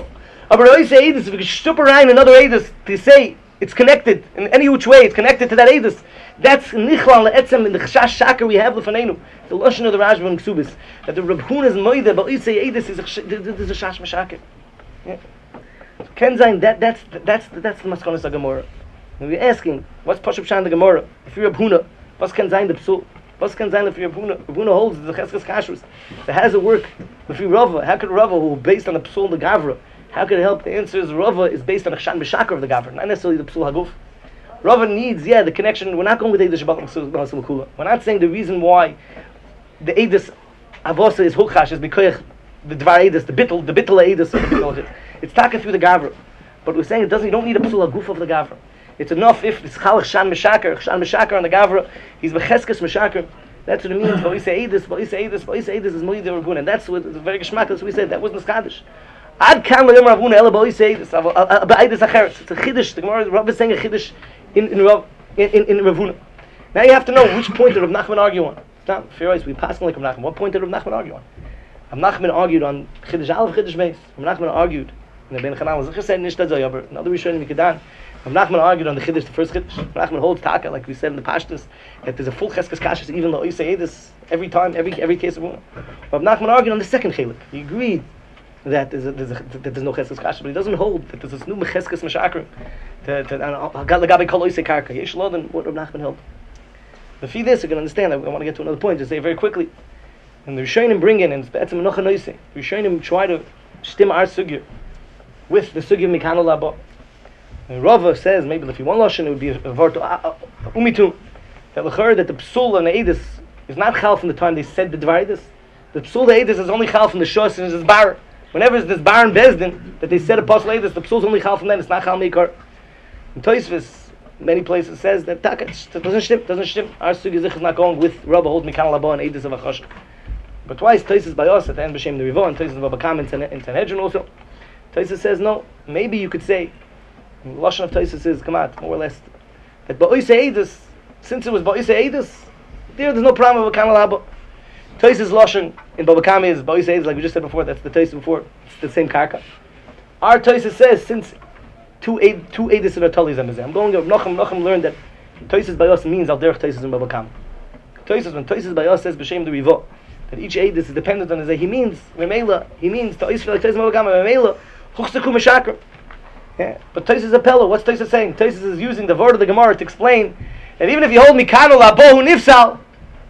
Aber Oise Eidus, if we stup around another Eidus to say it's connected in any which way, it's connected to that Eidus. That's Nichlal Le'etzem in the Chashash Shaker we have L'fanenu. The Lashon of the Rashba and Ksubis. That the Reb Huna's Moide, but Oise Eidus is a Shash Meshaker. Yeah. Ken Zayin, that's the Maskonis of Gemara. And we're asking, what's Pashup Shan the Gemara? If you're Reb Huna, what's Ken Zayin the Psul? What's Ken Zayin if you're Reb Huna? Reb Huna holds the Cheskes Kashrus. So how does it work? If you're Rava, how could Rava, who based on the Psul and the Gavra, how could it help? The answer is Rava is based on the Chashan B'Shakar of the Gavra, not necessarily the Psul Haguf. Rava needs, the connection. We're not going with Eidos Shabbat L'Kula. We're not saying the reason why the Eidos Avosa is Huchash is because the Dvar Eidos, the Bittel Eidos. It's taka through the Gavra. But we're saying you don't need a Psul Haguf of the Gavra. It's enough if it's Chalach Shan Meshakar on the Gavra, he's Becheskes Meshakar. That's what it means. V'Oisei Eidos is Moed Rabun, and that's what it's very geschmack. That's what we said. That wasn't Skadish. Ad kan lo yom Rabun ela V'Oisei Eidos. But Eidos Acheres. It's a chiddush. The Gemara Rav is saying a chiddush in Ravuna. Now you have to know which point did Rav Nachman argue on. Now, for us, we pass like Rav Nachman. What point did Rav Nachman argue on? Rav Nachman argued on chiddush Aleph, chiddush Beis. Rav Nachman argued. In the Ben Chanam was like said Nishtad Zayaber. Another Rishonim Mikedan. Rav Nachman argued on the chiddush, the first chiddush. Rav Nachman holds taka, like we said in the Pashtus, that there's a full cheskes kashas, even though you say this every time, every case of one. Rav Nachman argued on the second chiluk. He agreed that there's no cheskes kashas, but he doesn't hold that there's this new cheskes meshakrim. Lagabe kol oisei karka. Yesh lo than what Rav Nachman held. But for this, you can understand. I want to get to another point. Just say very quickly. And the Rishonim bring in, and it's better menocha noisei. The Rishonim try to stim our sugya with the sugya of Mikano Laba. And Rava says maybe if you want lashon, it would be a varto umitum that l'chor that the psul and the edus is not chal from the time they said the dvar edus. The psul the edus is only chal from the shos and is bar. Whenever it's this bar and bezdin that they said apostle edus, the psul is only chal from that. It's not chal meikar. In Tosfos, many places says that it doesn't shtim. Our sugya is not going with Rava hold Mikano Laba and edus of achoshen. But twice Tosfos by us at the end b'shem the Rivo and Tosfos of Babakam in Sanhedrin also. Tosfos says no. Maybe you could say. The lashon of Tosfos is come out more or less that Ba'oisei Eidos, since it was Ba'oisei Eidos, there's no problem with Kanal Haba. Tosfos lashon in Baba Kama is Ba'oisei Eidos, like we just said before. That's the Tosfos before. It's the same karka. Our Tosfos says since two Eidos in Atali Zemazeh. I'm going to Nachum learned that Tosfos by us means al derech Tosfos in Baba Kama. Tosfos when Tosfos by us says b'shem the Rivo that each Eidos is dependent on his. He means Remela. He means Tosfos like Tosfos in Baba Kama Remela Chuchseku Meshakar. Yeah. But Tosfos Apella, what's Tosfos saying? Tosfos is using the word of the Gemara to explain that even if you hold Mikano Labo Nifsal,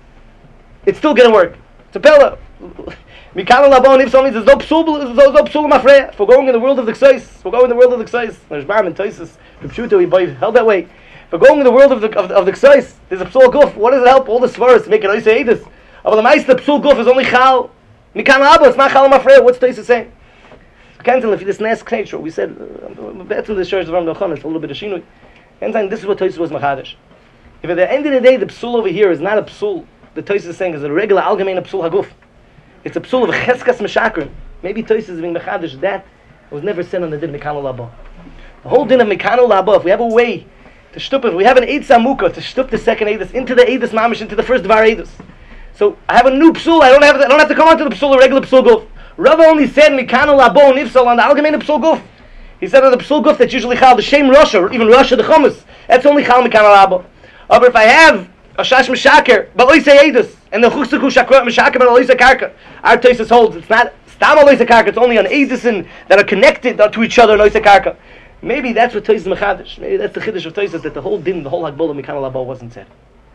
it's still going to work. It's Apella. Mikano Labo Nifsal means there's no psul mafreya. If we're going in the world of the Ksais, there's Bam and Tosfos, Ripshuto, we held that way. If we're going in the world of the Ksais, there's a psul guf. What does it help? All the svaras to make it Oisei Eidos. But the Maisa psul guf is only chal. Mikano Labo, it's not chal mafreya. What's Tosfos saying? Kenzel, if you just ask nature, we said that's in the church of Ram Dochon, it's a little bit of shinui. Kenzel, this is what Tosfos was machadish. If at the end of the day the psul over here is not a psul, the Tosfos is saying is a regular algemein psul haguf. It's a psul of cheskas meshakrim. Maybe Tosfos is being machadish that was never said on the din Mikano Laba. The whole din of Mikano Laba, if we have a way to shtup it, we have an Eid Samuka to shtup the second Eidus into the Eidus mamish into the first Dvar Eidus. So I have a new psul. I don't have to come onto the psul, a regular psul guf. Rava only said Mikano Labo Nifsal on the Algemein Psul Guf. He said on the Psul Guf that's usually Chal the Shem Russia, or even Russia the Chumas. That's only Chal Mikano Labo. But if I have a Shash Meshaker, but Oisei Eidos, and the Chuchseku Shakrot Meshaker, but Oisei Karka, our Tosfos holds it's not Stam Oisei Karka, it's only on Eidosin that are connected to each other in Oisei Karka. Maybe that's what Tosfos Mechadish. Maybe that's the Chiddush of Tosfos that the whole din, the whole Hagbol of Mikano Labo wasn't said.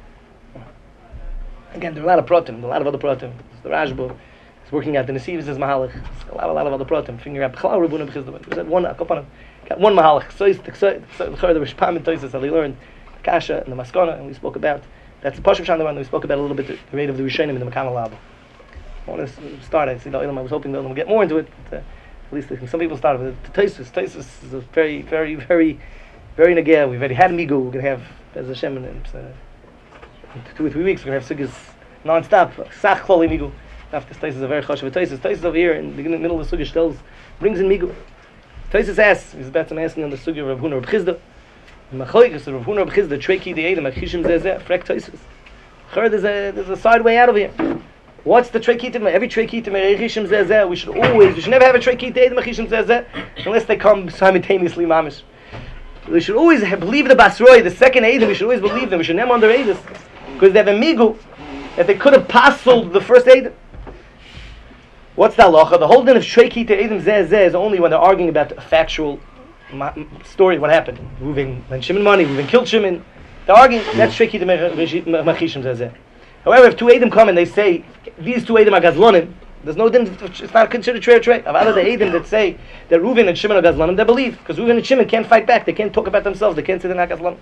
Again, there are a lot of protim, a lot of other protim. The Rashba. Working out the Nesivas is Mahalach. A lot of other protim. Figuring out B'chalal Rabuna B'chizdavah. We said one Mahalach. So the Rishpam and Tosfos that they learned the Kasha and the Maskana, and we spoke about. That's the Pashup Shan and we spoke about a little bit the rate of the Rishonim in the Mikano Laba. I want to start. I was hoping that we'll get more into it. But, at least some people started with it. Tosfos is a very, very, very, very negea. We've already had Migu. We're going to have Bez Hashem in 2 or 3 weeks. We're going to have Sugas non-stop. Sach Kloli Migu. After Tosfos is a very chashuv. Tosfos over here in the middle of the sugya tells, brings in migu. Tosfos asks, he's about to asking on the sugya of Rav Huna Rav Chizda. Machoikas Rav Huna Rav Chizda, Treki the Edom, Achishim Zezeh, Frek Tosfos. There's a side way out of here. What's the Trei Kitim? Every Trei Kitim, Echishim Zezeh, we should never have a Trei Kitim, Echishim Zezeh, unless they come simultaneously, mamish. We should always believe the Basroi, the second Eidim, we should always believe them, we should name on their Eidim, because they have a Migu, that they could have passled the first Eidim. What's the halacha? The whole din of Trei Kitim Eidim Zezeh is only when they're arguing about a factual story, what happened. Reuven lent Shimon money, Reuven killed Shimon. They're arguing, that's Trei Kitim Echishim Zezeh. However, if two Eidim come and they say, these two Eidim are Gazlonim, there's no din, it's not considered Trei. Of other the Eidim that say that Reuven and Shimon are Gazlonim, they believe. Because Reuven and Shimon can't fight back, they can't talk about themselves, they can't say they're not Gazlonim.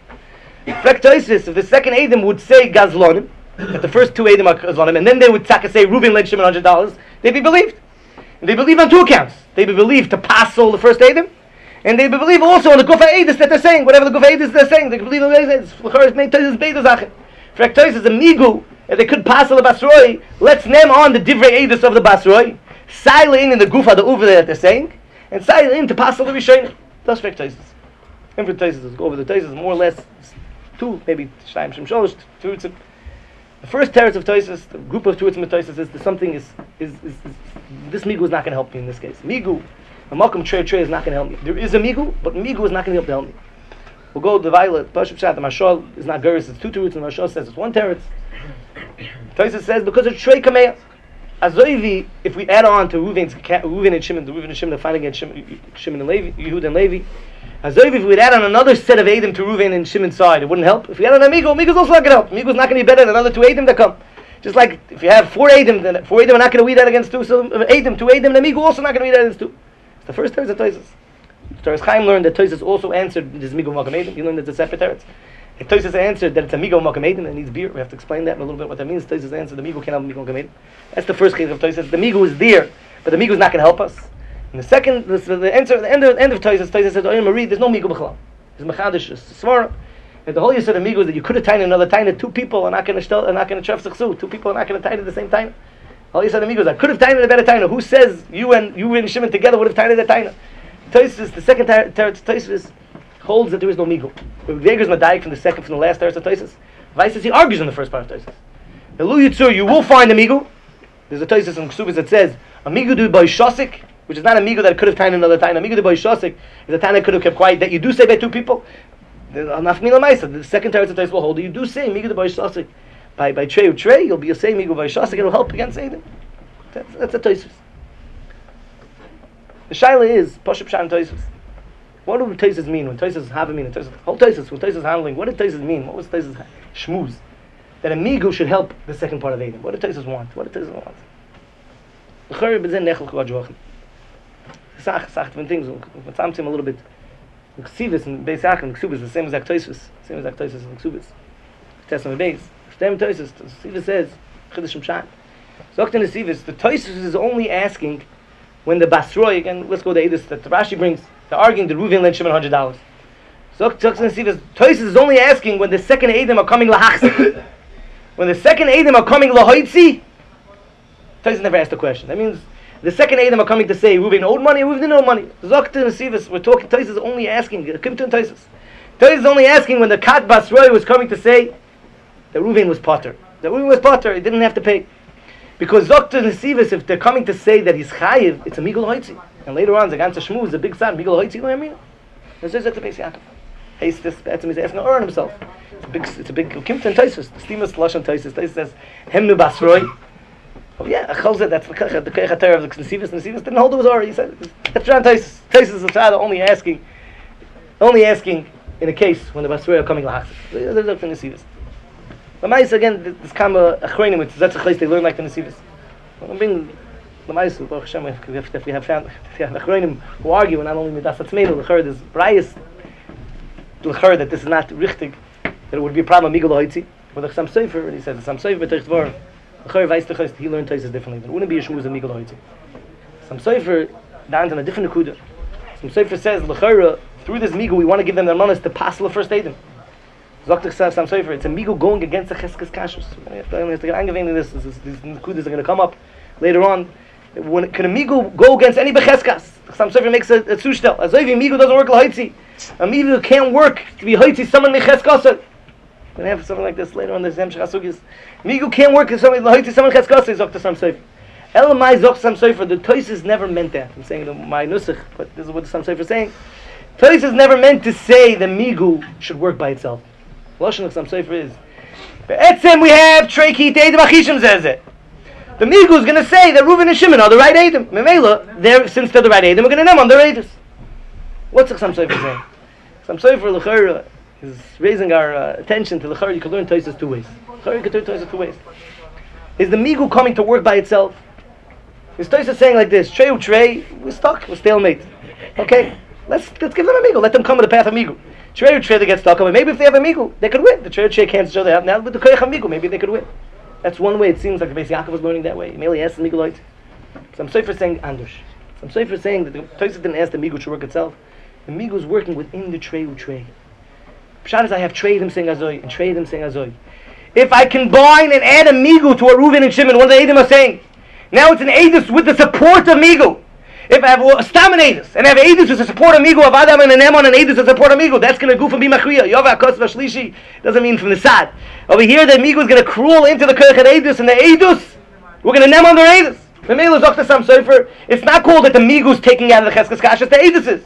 If the second Eidim would say Gazlonim, that the first two Eidim are Gazlonim, and then they would say Reuven lent Shimon $100, they'd be believed. And they'd be believed on two accounts. They'd be believed to passel the first Eidim, and they believe also on the Gufa Eidus that they're saying, whatever the Gufa Eidus they're saying, they believe on the Eidus. Fraktois is a Migu, if they could passel the Basroi, let's name on the Divrei Eidus of the Basroi, silent in the Gufa, the Uva that they're saying, and silent in to passel the Rishonim. That's Fraktois. Every Toises go over the Toises, more or less, two, maybe Shtaim Shem Sholosh, Terutzim. The first teretz of Toises, the group of Terutzim of Toises, is that something is this Migu is not going to help me in this case. Migu, a Malcolm Trei is not going to help me. There is a Migu, but Migu is not going to help me. We'll go to the Violet, Pashup Shat, the Mashal is not Geras, it's two Terutzim, the Mashal says it's one teretz. Toises says because it's Trei Kameya. Azoivi, if we add on to Reuven and Shimon, are fighting against Shimon and Levi, Yehuda and Levi. Azoivi, if we add on another set of Eidim to Reuven and Shimon's side, it wouldn't help. If we add on Migu's also not going to help. Migu's not going to be better than another two Eidim that come. Just like if you have four Eidim, then four Eidim are not going to weed out against two. So two Eidim, and Migu also not going to weed out against two. It's the first teretz of Toises. Toras Chaim learned that Toises also answered this Migu Malkam Eidim. He learned that it's a separate teretz. If Toises answered that it's a Migu Malkam Eidim and needs beer, we have to explain that in a little bit what that means. Toises answered the Migu can't help Migu Malkam Eidim. That's the first case of Toises. The Migu is there, but the Migu is not going to help us. And the second, the end of Toises said, "Oh, Marie, there's no Migu B'chalal. There's Mechadish, Svara." And the whole Yisod of Migu is that you could have tied another taina. Two people are not going to tref sechsu. Two people are not going to tie at the same time. All Yisod of Migu is I could have tied a better taina. Who says you and Shimon together would have tied that taina? Toises, the second Toises holds that there is no Migu. Veger's Madaik from the last teretz of Toises. Vice says he argues in the first part of Toises. The Lu Yitzur, you will find a Migu. There's a Toises in Ksubis that says a Migu do by Shosik, which is not a Migu that could have tied another taina. A Migu do by Shosik is a taina that could have kept quiet. That you do say by two people. The second teretz of Toises will hold that you do say Migu do by Shosik by Trei, you'll be saying Migu by Shosik, it'll help against Eidim. That's a Toises. The shaila is Pashup Shan Toises. What do Toises mean when Toises have a meaning? Whole Toises, when Toises handling, what did Toises mean? What was Toises shmooze? That a Migu should help the second part of Eidim. What did Toises want? What did Toises want? The Chayr b'zen nechel k'vad jwachem. Sach different things. We'll talk to him a little bit. Ksubis and Beis Achim, Ksubis the same as Toises, and Ksubis. Testament Beis. Stem Toises. Ksubis says Chiddush Mshan. Zokt in the Ksubis, the Toises is only asking when the Basroi, again, let's go to Eidus that Rashi brings, they're arguing that Reuven lent Shimon $100. Zokt in the Ksubis, Toises is only asking when the second Eidim are coming lahachsi. When the second Eidim are coming lahoitzi, Toises never asked the question. That means the second Eidim are coming to say Reuven owed money, Reuven didn't owe money. Zokt in the Ksubis, we're talking, Toises is only asking, Toises is only asking when the Kat Basroi was coming to say that Reuven was potter. That Reuven was potter, he didn't have to pay. Because Dr. Nesivus, if they're coming to say that he's chayiv, it's a Migul Hoitzi. And later on, the ganze Shmuz, the big son, Migul Hoitzi, I mean, this is at the Beis Yaakov. He's asking to earn himself. It's a big Kimton Taisus. The Steamus Lashon Taisus. Taisus says, Hemnu Basroi. Oh yeah, Achalzeh, that's the Kechater of the Nesivus. Nesivus didn't hold the Zohar. He said, that's John Taisus. Taisus is the child only asking in a case when the Basroi are coming lahachzik. That's Dr. Nesivus. The Lamaisa again, this kama achronim, which that's a place they learn like the Nesivus. I'm being Lamaisa, Baruch Hashem, if we have found achronim who argue, and not only Midas Atzmeinu, the Chur, there's Brayas, the Chur, that this is not richtig, that it would be a problem of Migul Hoitzi. But the Chassam Sofer, and he says, the Chassam Sofer, B'teich Dvar, the Chur, Weiss the Chur, he learned Toises differently. There wouldn't be a Shmuz of Migul Hoitzi. Chassam Sofer, down on a different Nekuda. Chassam Sofer says, the Chur, through this Migul, we want to give them their manas to pass the first Eidim. It's a Migu going against the Cheskes Kashus. These Nekudas are going to come up later on. Can a Migu go against any Becheskas? Some Sofer makes a Tzushtel. As if a Migu doesn't work like Haitzi. A Migu can't work to be Haitzi, someone Mecheskas. We're going to have something like this later on the Zemshach Hasugis. Migu can't work if someone Cheskasse Zok to some Sefer. Elamai Zok Sam Sefer, the Toises never meant that. I'm saying my Nusach, but this is what the Sam Sefer is saying. Toises never meant to say the Migu should work by itself. Lashon of Sam Sefer is, Be'etzem we have Trei Ki Teidem Achishim Zezeh. The Migu is going to say that Reuven and Shimon are the right Edom. Memela, since they're the right Edom, we're going to name on their Edom. What's the Sam Sefer saying? Sam Sefer L'chayra is raising our attention to L'chayra. You can learn Toises two ways. L'chayra you can learn Toises two ways. Is the Migu coming to work by itself? Is Toises saying like this, Trei U'Trei, we're stuck, we're stalemate. Okay, let's give them a Migu, let them come with the path of Migu. Trei U'Trei they get stuck on it. Maybe if they have a Migu, they could win. The Trei U'Trei can't show they have. Now with the Koyach of Migu, maybe they could win. That's one way. It seems like the Beis Yaakov was learning that way. Mele asked the Migu Loit. Some Sefer saying Andush. Some Sefer saying that the Toises didn't ask the Migu to work itself. The Migu is working within the Trei U'Trei. Pshat is I have Trei them saying Azoy and Trei them saying Azoy. If I combine and add a Migu to what Reuven and Shimon, what the Edom are saying, now it's an Edus with the support of Migu. If I have a Stam and Edus, and I have Edus with the support of Migu, of Adam and an Emon and Edus with the support of Migu, that's going to go from Bimachriya. Yova Akos Vashlishi doesn't mean from the Sad. Over here, the Migu is going to crawl into the Kirch and Edus, and the Edus, we're going to name on their Edus. Memela Zokta Sam Sefer, it's not called that the Migu is taking out of the Cheskes Kasha, it's the Edus is.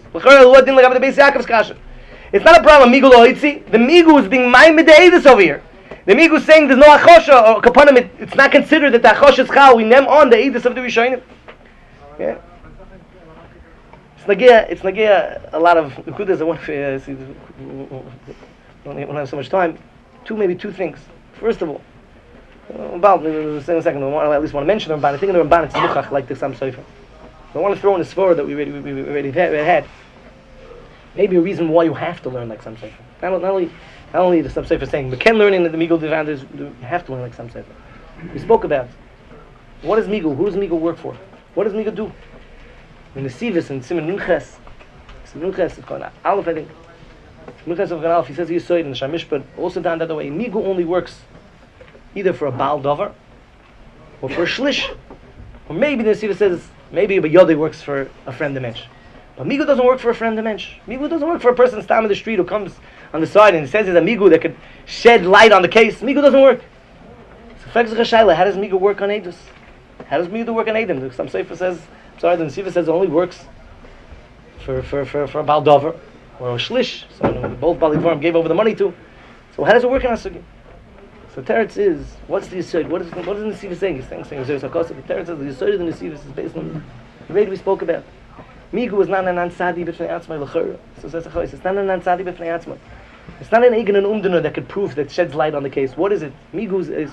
It's not a problem, Migu Lo Hitzi. The Migu is being maimed the Edus over here. The Migu is saying there's no Achosha, or Kapanim, it's not considered that the Achosha is Chal, we name on the Edus of the Rishonim. Yeah. It's Nagia, a lot of Nekudas. I want to see, I don't have so much time. Maybe two things. First of all, about in a second, I at least want to mention the Ramban. I think in the Ramban it's Luchach like the Sam Sefer. I want to throw in a svara that we already had. Maybe a reason why you have to learn like Sam Sefer. Not only the Sam Sefer saying, but can learning that the Migu Divanders, you have to learn like Sam Sefer. We spoke about what is Migu, who does Migu work for? What does Migu do? In the Sivis and Simon Nunches is called Aleph, I think. Nunches of Aleph, he says he saw it in the Shamish, but also down that way. Migu only works either for a Baal Dover or for a Shlish. Or maybe the Sivis says, maybe a Yodeh works for a friend of Mensch. But Migu doesn't work for a friend of Mensch. Migu doesn't work for a person standing in the street who comes on the side and says there's a Migu that could shed light on the case. Migu doesn't work. So, how does Migu work on Edus? How does Migu work on Edom? Some Sefer says, the Nesiva says it only works for a Baal Dover or a Shlish. So both Baal Dvarim gave over the money to. So how does it work in Asugi? So Teretz is, what's the Yisod? What is the Nesiva saying? He's saying Zeus HaKosov. The Teretz says the Yisod of the Nesiva is based on the way we spoke about. Migu is not an ansadi b'fnei atzmai l'chora. So says Achos, it's not an ansadi b'fnei atzmai. It's not an Eigen and Umdana that could prove that sheds light on the case. What is it? Migu is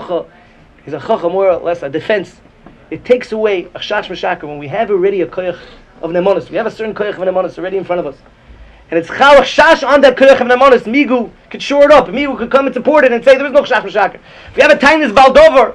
a chacha, more or less a defense. It takes away a chash meshakar when we have already a koyach of nemonis. We have a certain koyach of nemonis already in front of us, and it's chal chash on that koyach of nemonis. Migu could shore it up. Migu could come and support it and say there is no chash meshakar. If we have a tainis baldover,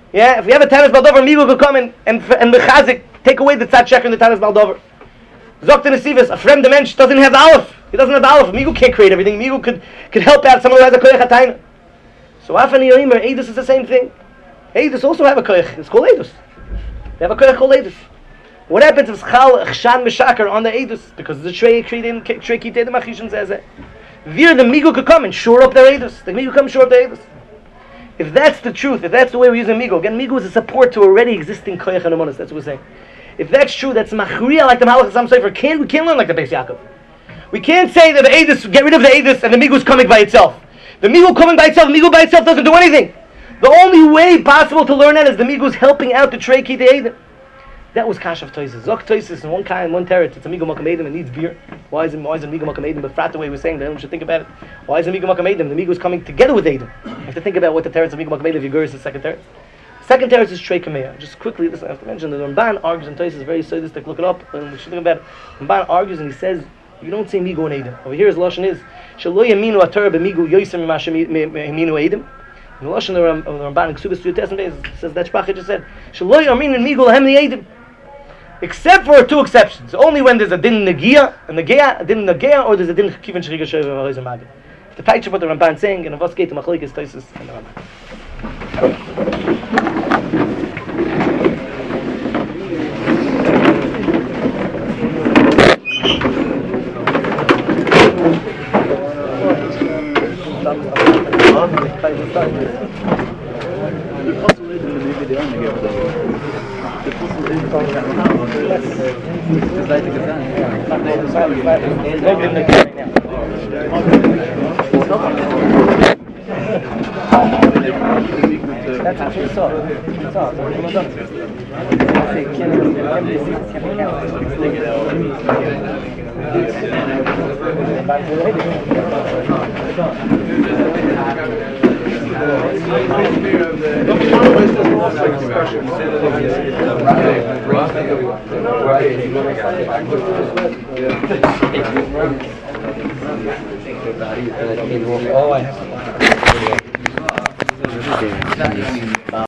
Migu could come and mechazik take away the tzad sheker and the tainis baldover. Zok to Nesivas, a friend of mensch doesn't have the aleph. He doesn't have the aleph. Migu can't create everything. Migu could help out someone who has a koyach hatayna. So afani yoimer, Eidus is the same thing. Eidus also have a koyach. It's called Eidus. They have a koyach called Eidus. What happens if Chal Chshan Meshakar on the Eidus? Because the Trei Kitei the Machishim says it. There the Migu could come and shore up their Eidus. The Migu come and shore up their Eidus. If that's the truth, if that's the way we're using Migu, again, Migu is a support to already existing koyach and amonis. That's what we're saying. If that's true, that's machriya like the Malach Sam Sefer. We can't learn like the Beis Yaakov. We can't say that the Eidus, get rid of the Eidus and the Migu is coming by itself. The Migu coming by itself, the Migu by itself doesn't do anything. The only way possible to learn that is the Migu is helping out the Trei Kitei Eidim. That was Kash of Toises. Zok Toises in one kind, one teretz. It's a Migu Makam Eidim. It needs beer. Why is it Migu Makam Eidim? But frat the way we're saying, then we should think about it. Why is it Migu Makam Eidim? The Migu is coming together with Eidim. You have to think about what the teretz of Migu Makam Eidim. If you is the second teretz. Second teretz is Trei Kameya. Just quickly, this I have to mention. The Ramban argues in Toises very sadistic. Look it up, and we should think about it. Ramban argues and he says you don't say Migu and Eidim. Over here his lashon is Shelo Yaminu Atorah b'Migu Yoyser Miminu Eidim. The lashon of the Ramban in Ksubas to Testament says that Shpach just said Shelo Yaminu Migu Lahem Eidim. Except for two exceptions. Only when there's a din negia, a din negia, or there's a din kivin shriga shoyv v'hoizer magid. The taitcha what the Ramban saying, and of us get to machlokes Toises and the Ramban. That's what you saw. You saw. Oh, I have.